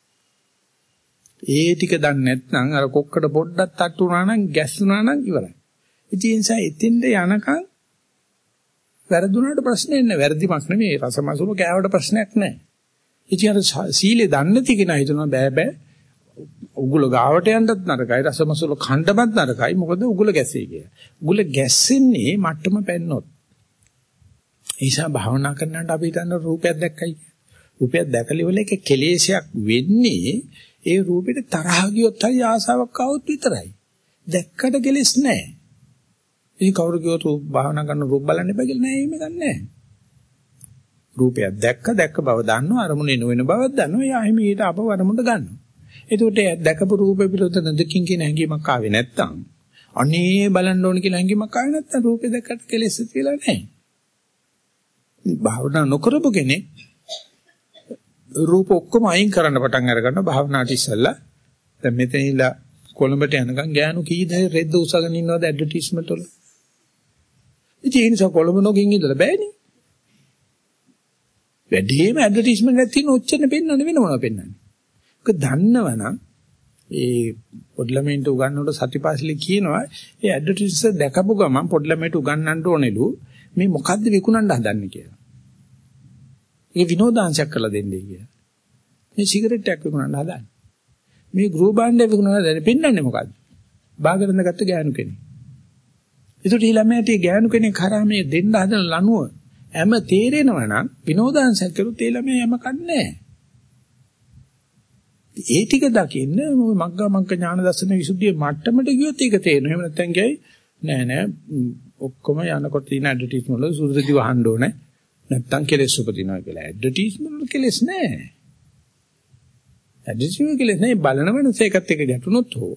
Speaker 1: ඒ ටික දන්නේ නැත්නම් අර කොක්කට පොඩ්ඩක් තට්ටු වුණා නම් ගැස්සුණා නම් ඉවරයි. ඉතින් ඒ නිසා එතින්ද යනකම් වැරදුනට ප්‍රශ්නේ නැහැ. වැරදිමක් නෙමෙයි රසමසෝල කෑවට ප්‍රශ්නයක් නැහැ. ඉතින් අර සීලේ දන්නේ නැති කෙනා හිතනවා බෑ බෑ උගුල ගාවට යන්නත් නරකයි රසමසෝල කණ්ඩමත් නරකයි මොකද උගුල ගැසෙයි කියලා. උගුල ගැස්සෙන්නේ මට්ටම පැන්නොත්. ඒ නිසා භාවනා කරනකොට අපි හිතන රූපයක් දැක්කයි. රූපයක් දැකලා ඉවල එක කෙලෙසයක් වෙන්නේ ඒ රූපෙට තරහ ගියොත් හරි ආසාවක් ආවොත් විතරයි. දැක්කට කෙලෙස් නැහැ. ඉතින් කවුරු කිව්වොත් භාවනා කරන රූප බලන්න එපා කියලා නෑ එහෙම ගන්නෑ. රූපයක් දැක්ක දැක්ක බව දන්නවා අරමුණේ නොවන බවක් දන්නවා. එයා එහෙම ඊට අපව අරමුණට ගන්නවා. එතකොට දැකපු රූපෙ පිළිබඳ නදකින් කියන හැඟීමක් ආවේ නැත්තම් අනේ බලන්න ඕන කියලා හැඟීමක් ආවේ නැත්තම් රූපේ දැක්කට කෙලෙස් කියලා නැහැ. භාවනා නොකරපු කෙනෙක් රූප ඔක්කොම අයින් කරන්න පටන් අර ගන්නවා භාවනාට ඉස්සෙල්ලා. දැන් මෙතන ඉලා කොළඹට යනකම් ගෑනු කී දෙනෙක් රෙද්ද උසගෙන ඉන්නවද ඇඩ්වර්ටයිස්මන්ට් වල? ඉතින් ඒ නිසා කොළඹ නොගින් ඉඳලා බෑනේ. වැඩිම ඇඩ්වර්ටයිස්මන්ට් එකක් තියෙන ඔච්චරනේ පෙන්වන්නේ වෙන මොනවද පෙන්වන්නේ? ඒක දන්නවනම් ඒ පොඩ්ඩලමෙන්ට උගන්වනකොට සතිපාසලේ කියනවා ඒ ඇඩ්වර්ටයිස් දැකපු ගමන් පොඩ්ඩලමෙන්ට උගන්වන්න ඕනෙලු මේ මොකද්ද විකුණන්න හදන්නේ කියලා. ඒක විනෝදාංශයක් කරලා දෙන්නේ කියලා. මේ සිගරට් එකක් විකුණන්න හදන්නේ. මේ ගෘහ භාණ්ඩයක් විකුණන්න හදන්නේ පෙන්වන්නේ මොකද්ද? බාගරඳ ගත්ත ගෑනු කෙනෙක්. ඒකට ඊළමයට ඒ ගෑනු කෙනෙක් කරා මේ දෙන්න හදන ලනුව හැම තේරෙනවා නම් විනෝදාංශයක් කරුත් ඒ ළමයා හැම කන්නේ නැහැ. ඒ ටික දකින්න මග්ගා මග්ග ඥාන දර්ශන විසුද්ධියේ මට්ටමට ගියොත් ඒක තේරෙනවා. එහෙම නැත්නම් කියයි නෑ නෑ ඔක්කොම යනකොට තියෙන ඇඩ්වර්ටයිස්මන්ට් වල සුදුසුදි වහන්න ඕනේ. නැත්තම් කෙලෙස් උපදිනවා කියලා. ඇඩ්වර්ටයිස්මන්ට් වල කෙලෙස් නෑ. ඇඩ්වර්ටයිස්මන්ට් කෙලෙස් නෑ බලන වෙනස එකත් එක ගැටුනොත් හෝ.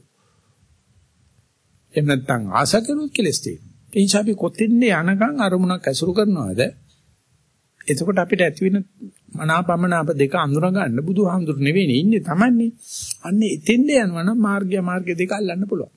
Speaker 1: එහෙම නැත්තම් ආශා කරුත් කෙලෙස් තියෙනවා. ඒ නිසා අපි කොතෙන්ද යනකම් අරමුණක් ඇසුරු කරනවද? එතකොට අපිට ඇති වෙන මනාපමනාප දෙක අඳුර ගන්න බුදුහාමුදුරු නෙවෙයි ඉන්නේ Tamanne. අන්න එතෙන්ද යනවා නම් මාර්ගය මාර්ගය දෙක අල්ලන්න පුළුවන්.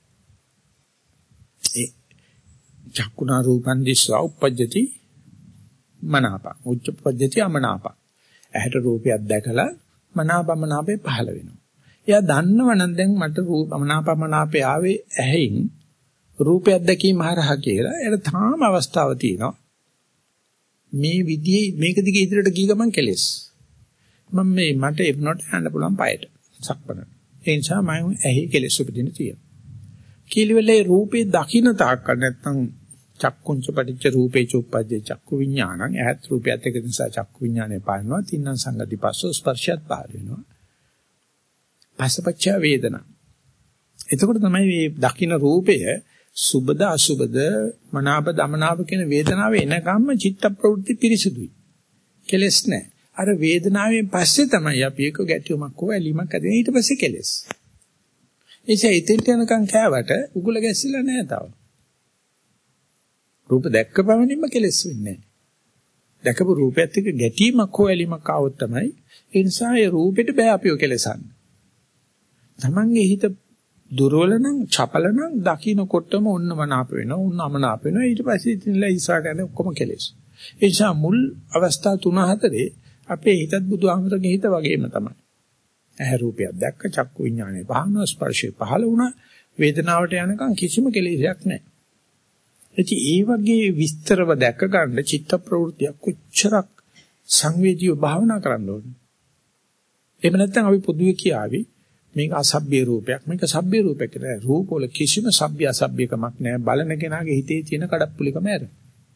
Speaker 1: ඒ චක්කුණා රූපං දිස්වා උපජ්ජති මනාප උච්චපජ්ජති අමනාප. ඇහැට රූපයක් දැකලා මනාපමනාපේ පහළ වෙනවා. එයා දන්නවනම් දැන් මට රූප මනාපමනාපේ ආවේ ඇහෙන් රූපයක් දැකීම හරහා කියලා. එයාට තාම අවස්ථාව තියෙනවා. මේ විදිහේ මේක දිගේ ඉදිරියට ගිය ගමන් කෙලස්. මම මේ මට එන්නට යන්න පුළුවන් පයට. සක්පන. ඒ නිසා මම ඇහි කෙලස් උපදින තියෙනවා. කීලිවලේ රූපේ දකින්න තාක්ක නැත්නම් චක්කුංච පටිච්ච රූපේ චුප්පජ්ජේ චක්කු විඥානං ඇහත් රූපයත් එක්ක නිසා චක්කු විඥානේ පානවා. තින්නම් සංගති පස්සෝ ස්පර්ශයත් පහළ වෙනවා. පස්සපච්ච වේදනා. එතකොට තමයි මේ දකින්න රූපය සුබද අසුබද මනාප දමනාප කියන වේදනාව එනකම්ම චිත්ත ප්‍රවෘත්ති පිරිසුදුයි. කෙලස් නැහැ. අර වේදනාවෙන් පස්සේ තමයි අපි එක ගැටියමක් හෝ ඇලීමක් ඇති. ඊට පස්සේ කෙලස්. එيشා ඉතින්ට යනකම් කෑවට උගුල ගැසිලා නැහැ තාම. රූප දැක්ක පමණින්ම කෙලස් වෙන්නේ නැහැ. දැකපු රූපයත් එක්ක ගැටීමක් හෝ ඇලීමක් ආවොත් තමයි ඒ නිසා ඒ රූපෙට බෑ අපිව කෙලසන්න. තමන්ගේ හිත දුර්වල නම් චපල නම් දකින්නකොටම ඔන්න මනාප වෙනවා ඔන්න අමනාප වෙනවා ඊට පස්සේ ඉතින්ලා ඉස්සරහට යන ඔක්කොම කෙලෙස්. ඒ නිසා මුල් අවස්ථා තුන හතරේ අපේ හිතත් බුදුහාමරගේ හිත වගේම තමයි. ඇහැ රූපයක් දැක්ක චක්කු විඥානේ පහන ස්පර්ශේ පහළ වුණා වේදනාවට යනකම් කිසිම කෙලෙසයක් නැහැ. ඉතින් ඒ වගේ විස්තරව දැක ගන්න චිත්ත ප්‍රවෘත්තිය කොච්චරක් සංවේදීව භාවනා කරන්න ඕනේ. එහෙම නැත්නම් අපි පොදුවේ කියාවි මේක අසභ්‍ය රූපයක් මේක සભ્ય රූපයක් කියලා. රූප වල කිසිම සભ્ય අසભ્યකමක් නැහැ. බලන කෙනාගේ හිතේ තියෙන කඩප්පුලිකම ඇර.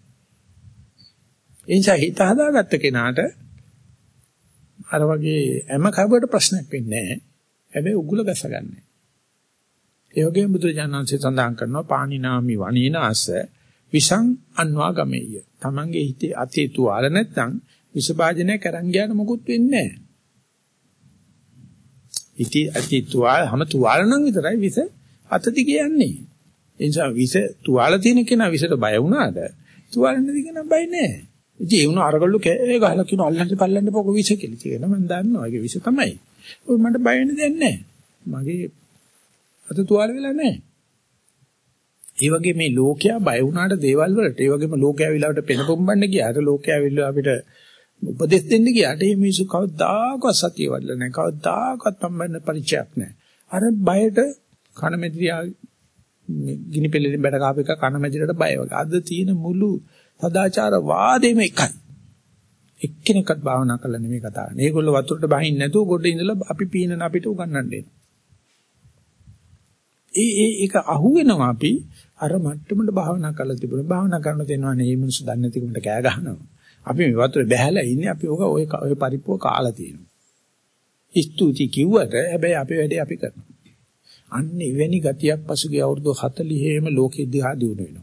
Speaker 1: එනිසා හිත හදාගත්ත කෙනාට අර වගේ හැම කවුරුට ප්‍රශ්නයක් වෙන්නේ නැහැ. හැබැයි උගුල ගසගන්නේ. ඒ වගේම බුදුරජාණන්සේ සඳහන් කරනවා පාණිනාමි වණීනාස විසං අන්වා ගමෙය. Tamange හිතේ අතේ තුවාල නැත්නම් විස භාජනයක් අරන් ගියාට මොකුත් වෙන්නේ නැහැ. ඉති අතේ තුවාල හැම තුවාල නම් විතරයි විස අතටි කියන්නේ. ඒ නිසා විස තුවාල තියෙන කෙනා විසට බය වුණාද තුවාල නැති කෙනා බය නැහැ. ඉතින් ඒ වුණ අරගල්ලු කෑ ගහලා කියන අල්ලන්න පල්ලන්න පොක විස කියලා කියනවා. මම දන්නවා ඒක විස තමයි. ඔය මට බය වෙන්න දෙයක් නැහැ. මගේ අත තුවාල වෙලා නැහැ. ඒ වගේ මේ ලෝකයා බය වුණාට දේවල් වලට ඒ වගේම ලෝකයා විලාවට පෙන පොම්බන්න ගියාට ලෝකයා විලාව අපිට උපදෙස් දෙන්න ගියාට මේ මිනිස්සු කවදාකවත් සතිය වඩලා නැහැ. කවදාකවත් සම්බන්ධ පරිචයක් නැහැ. අර බයට කනමැදිරියා ගිනි පෙල්ලෙන් බඩ කාප එක කනමැදිරියට බය වගේ. අද තියෙන මුළු සදාචාර වාදෙම එකයි. එක්කෙනෙක්වත් භාවනා කරලා නෙමෙයි කතා කරන්නේ. ඒගොල්ලෝ වතුරට බහින්න නැතුව ගොඩ ඉඳලා අපි පීනන අපිට උගන්වන්න දෙනවා. ඒ ඒ ඒක අහුවෙනවා අපි අර මට්ටමට භාවනා කරලා තිබුණා. භාවනා කරන දෙනවා නේ මේ මිනිස්සු දන්නේ නැති කමට කෑ ගහනවා. අපි මේ වතුරේ බැහැලා ඉන්නේ අපි ඔක ඔය ඔය පරිප්පුව කාලා තියෙනවා. ස්තුති කිව්වට හැබැයි අපේ වැඩේ අපි කරනවා. අන්න එවැනි ගතියක් පසුගිය අවුරුදු හතළිහෙම ලෝකෙ දිහා දිනු වෙනවා.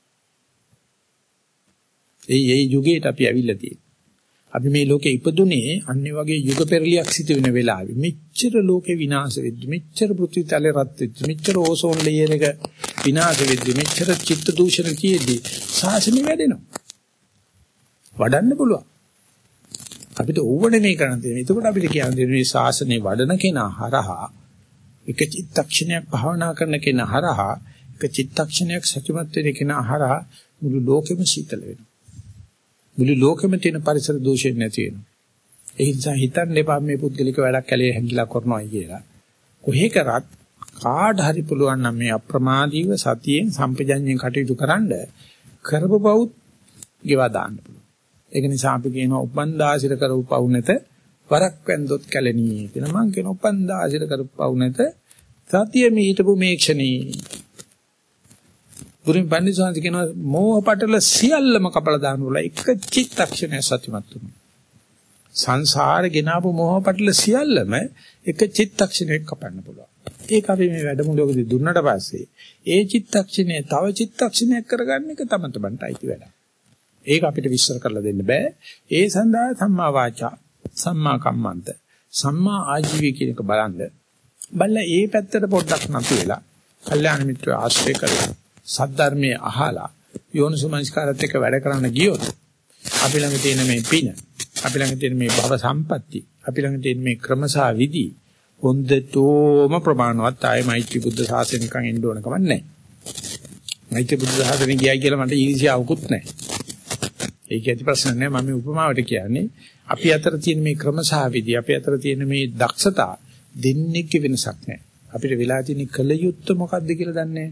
Speaker 1: ඒ ඒ යුගයට අපි ඇවිල්ලා තියෙනවා. අපි මේ ලෝකේ ඉපදුනේ අන්නේ වගේ යුග පෙරලියක් සිදු වෙන වෙලාවෙ. මෙච්චර ලෝකේ විනාශ වෙද්දි, මෙච්චර පෘථිවි තලේ රත් වෙද්දි, මෙච්චර ඕසෝන් ලේයර් එක විනාශ වෙද්දි, මෙච්චර චිත්ත දූෂණ කියෙද්දි සාසනෙ වැඩෙනවා. වඩන්න පුළුවන්. අපිට ඕවනේ මේ කරන්න තියෙන්නේ. එතකොට අපිට කියන්නේ මේ සාසනේ වඩන කෙනා හරහා එක චිත්තක්ෂණයක් භාවනා කරන කෙනා හරහා එක චිත්තක්ෂණයක් සතුටුමත් වෙන කෙනා හරහා මුළු ලෝකෙම සීතල වෙනවා. මුළු ලෝකෙම තියෙන පරිසර දූෂණ නැති වෙනවා. ඒ නිසා හිතන්න එපා මේ පුද්ගලික වැඩක් කැලේ හැංගිලා කරනවායි කියලා. කොහේ කරත් කාට හරි පුළුවන් නම් මේ අප්‍රමාදීව සතියෙන් සම්පජඤ්ඤයෙන් කටයුතු කරන්න කරපවුත් ගෙවා දාන්න පුළුවන්. ඒක නිසා අපි කියනවා උපන්දාසිර කරපු පවු නැත වරක් වැන්දොත් කැලණී කියලා. මම කියන උපන්දාසිර කරපු පවු නැත සතිය මීටපු මේ ක්ෂණී. ගුරුන් පන්දිසාන්ති කියනවා මෝහ පටල සියල්ලම කපලා දාන්න ඕන එක චිත්තක්ෂණය සතිමත් වුණා. සංසාරේ ගෙනාවු මෝහ පටල සියල්ලම එක චිත්තක්ෂණයක් කපන්න පුළුවන්. ඒක අපි මේ වැඩමුළුවකදී දුන්නට පස්සේ ඒ චිත්තක්ෂණය තව චිත්තක්ෂණයක් කරගන්න එක තම තමන්ට අයිති වැඩක්. ඒක අපිට විශ්සර කරලා දෙන්න බෑ. ඒ සඳහා සම්මා වාචා, සම්මා කම්මන්ත, සම්මා ආජීවය කියන එක බලන්න. බලලා ඒ පැත්තට පොඩ්ඩක් නතු වෙලා, කල්යාණ මිත්‍ර ආශ්‍රය කරලා, සද්ධර්මයේ අහලා, යෝනිසුමනස්කාරත් එක්ක වැඩ කරන්න ගියොත් අපි ළඟ තියෙන මේ පින, අපි ළඟ තියෙන මේ භව සම්පatti, අපි ළඟ තියෙන මේ ක්‍රමසා විදි හොඳටම ප්‍රමාණවත් ආයේ මෛත්‍රී බුද්ධ ශාසනිකන් එන්න ඕන කම නැහැ. මෛත්‍රී බුද්ධ ශාසනය ගියයි කියලා මට ඊර්ෂ්‍යාවකුත් නැහැ. ඒක ඇති ප්‍රශ්න නෑ. මම උපමාවට කියන්නේ අපි අතර තියෙන මේ ක්‍රමසහවිදි අපි අතර තියෙන මේ දක්ෂතා දෙන්නේක වෙනසක් නෑ. අපිට වෙලා තියෙන කලයුත්ත මොකද්ද කියලා දන්නේ නෑ.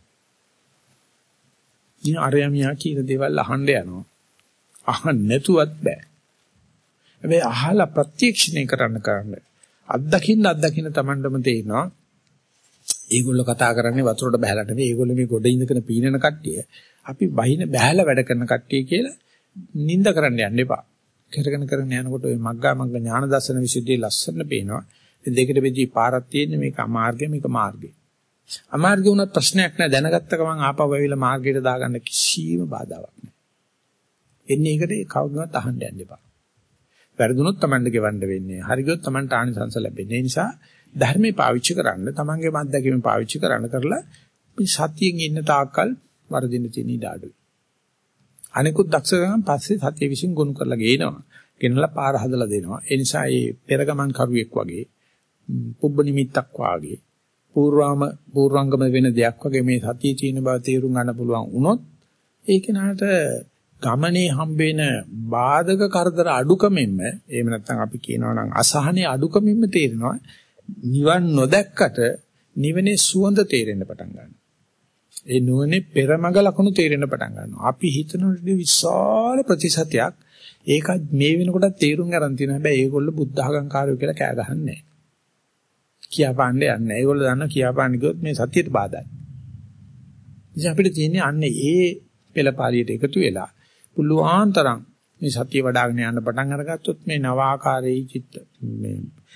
Speaker 1: ඉතින් අරයමියා කියන දේවල් අහන්න යනවා. අහන්න නැතුවත් බෑ. හැබැයි අහලා ප්‍රත්‍යක්ෂණය කරන්න කරන්න අත්දකින්න අත්දකින්න Tamandම තේිනවා. ඒගොල්ලෝ කතා කරන්නේ වතුරට බහැලා නෙවෙයි. ඒගොල්ලෝ මේ ගොඩ ඉඳගෙන පීනන කට්ටිය. අපි බහින බහැලා වැඩ කරන කට්ටිය කියලා නිඳ කරන්න යන්න එපා. කරගෙන කරගෙන යනකොට ওই මග්ගා මග්ග ඥාන දර්ශන විසුද්ධිය ලස්සන පේනවා. මේ දෙකට බෙදී පාරක් තියෙන්නේ මේක අමාර්ගය මේක මාර්ගය. අමාර්ගය උනත් ප්‍රශ්නයක් නැහැ. දැනගත්ත ගමන් ආපහු වෙවිලා මාර්ගයට දාගන්න කිසිම බාධාවක් නැහැ. එන්නේ ඒකට කවුරුවත් අහන්න යන්න එපා. වැරදුනොත් Tamand ගෙවන්න වෙන්නේ. හරි ගියොත් Tamand ආනිසංස ලැබෙන්නේ. ඒ නිසා ධර්මේ පාවිච්චි කරන්න, තමන්ගේ මද්දකීම පාවිච්චි කරන්න කරලා මේ සතියෙන් ඉන්න තාක්කල් වරදින්න තියෙන ඉඩ අඩුයි. අනිකුත් දක්ෂකම් පස්සේ සතිය විසින් ගොනු කරලා ගේනවා. ගෙනලා පාර හදලා දෙනවා. ඒ නිසා මේ පෙරගමන් කරුවෙක් වගේ, පුබ්බ නිමිත්තක් වාගේ, පූර්වම පූර්වංගම වෙන දෙයක් වගේ මේ සතිය තියෙන බව තේරුම් ගන්න පුළුවන් වුණොත් ඒ කෙනාට ගමනේ හම්බෙන බාධක කරදර අඩුකමින්ම එහෙම නැත්නම් අපි කියනවා නම් අසහනේ අඩුකමින්ම තේරෙනවා නිවන් නොදැක්කට නිවනේ සුවඳ තේරෙන්න පටන් ගන්නවා. ඒ නුවණේ පෙරමග ලකුණු තේරෙන්න පටන් ගන්නවා. අපි හිතනොත් විශාල ප්‍රතිශතයක් ඒක මේ වෙනකොට තේරුම් ගන්න තියෙනවා. හැබැයි ඒගොල්ලෝ බුද්ධ ආගම්කාරයෝ කියලා කෑ ගහන්නේ නැහැ. කියාපාන්නේ නැහැ. ඒගොල්ලෝ දන්නවා කියාපාන්නේ කිව්වොත් මේ සත්‍යයට බාධායි. ඉතින් අපිට තියෙන්නේ අන්නේ ඒ පෙළපාලියට එකතු වෙලා පුළුවන් තරම් මේ සත්‍ය වඩ아가න යන්න පටන් අරගත්තොත් මේ නව ආකාරයේ චිත්ත මේ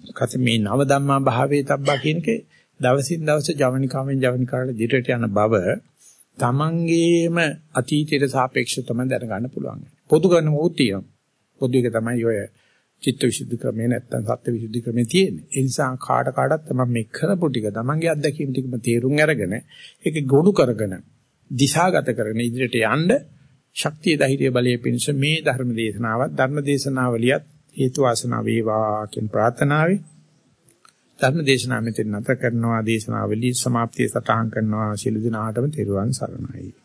Speaker 1: කත මේ නව ධම්මා භාවයේ තබ්බා කියන එකේ දවසින් දවස ජවනිකාවෙන් ජවනිකාවට දිරට යන බව තමන්ගේම අතීතයට සාපේක්ෂව තමයි දැනගන්න පුළුවන්. පොදු කරන මොහොත තියෙනවා. පොදු එක තමයි ඔය චිත්ත විසුද්ධි ක්‍රමේ නැත්තම් සත්‍ය විසුද්ධි ක්‍රමේ තියෙන්නේ. ඒ නිසා කාට කාටත් තමයි මේ කරපු ටික තමන්ගේ අත්දැකීම් ටිකම තේරුම් අරගෙන ඒක ගොනු කරගෙන දිශාගත කරගෙන ඉදිරියට යන්න ශක්තිය ධෛර්ය බලයේ පිණිස මේ ධර්ම දේශනාවත් ධර්ම දේශනාවලියත් හේතු වාසනා වේවා කියන ප්‍රාර්ථනාවයි ධර්ම දේශනාව මෙතන නැත කරනවා දේශනාවලිය සමාප්තිය සටහන් කරනවා ශිළු දිනාටම තෙරුවන් සරණයි.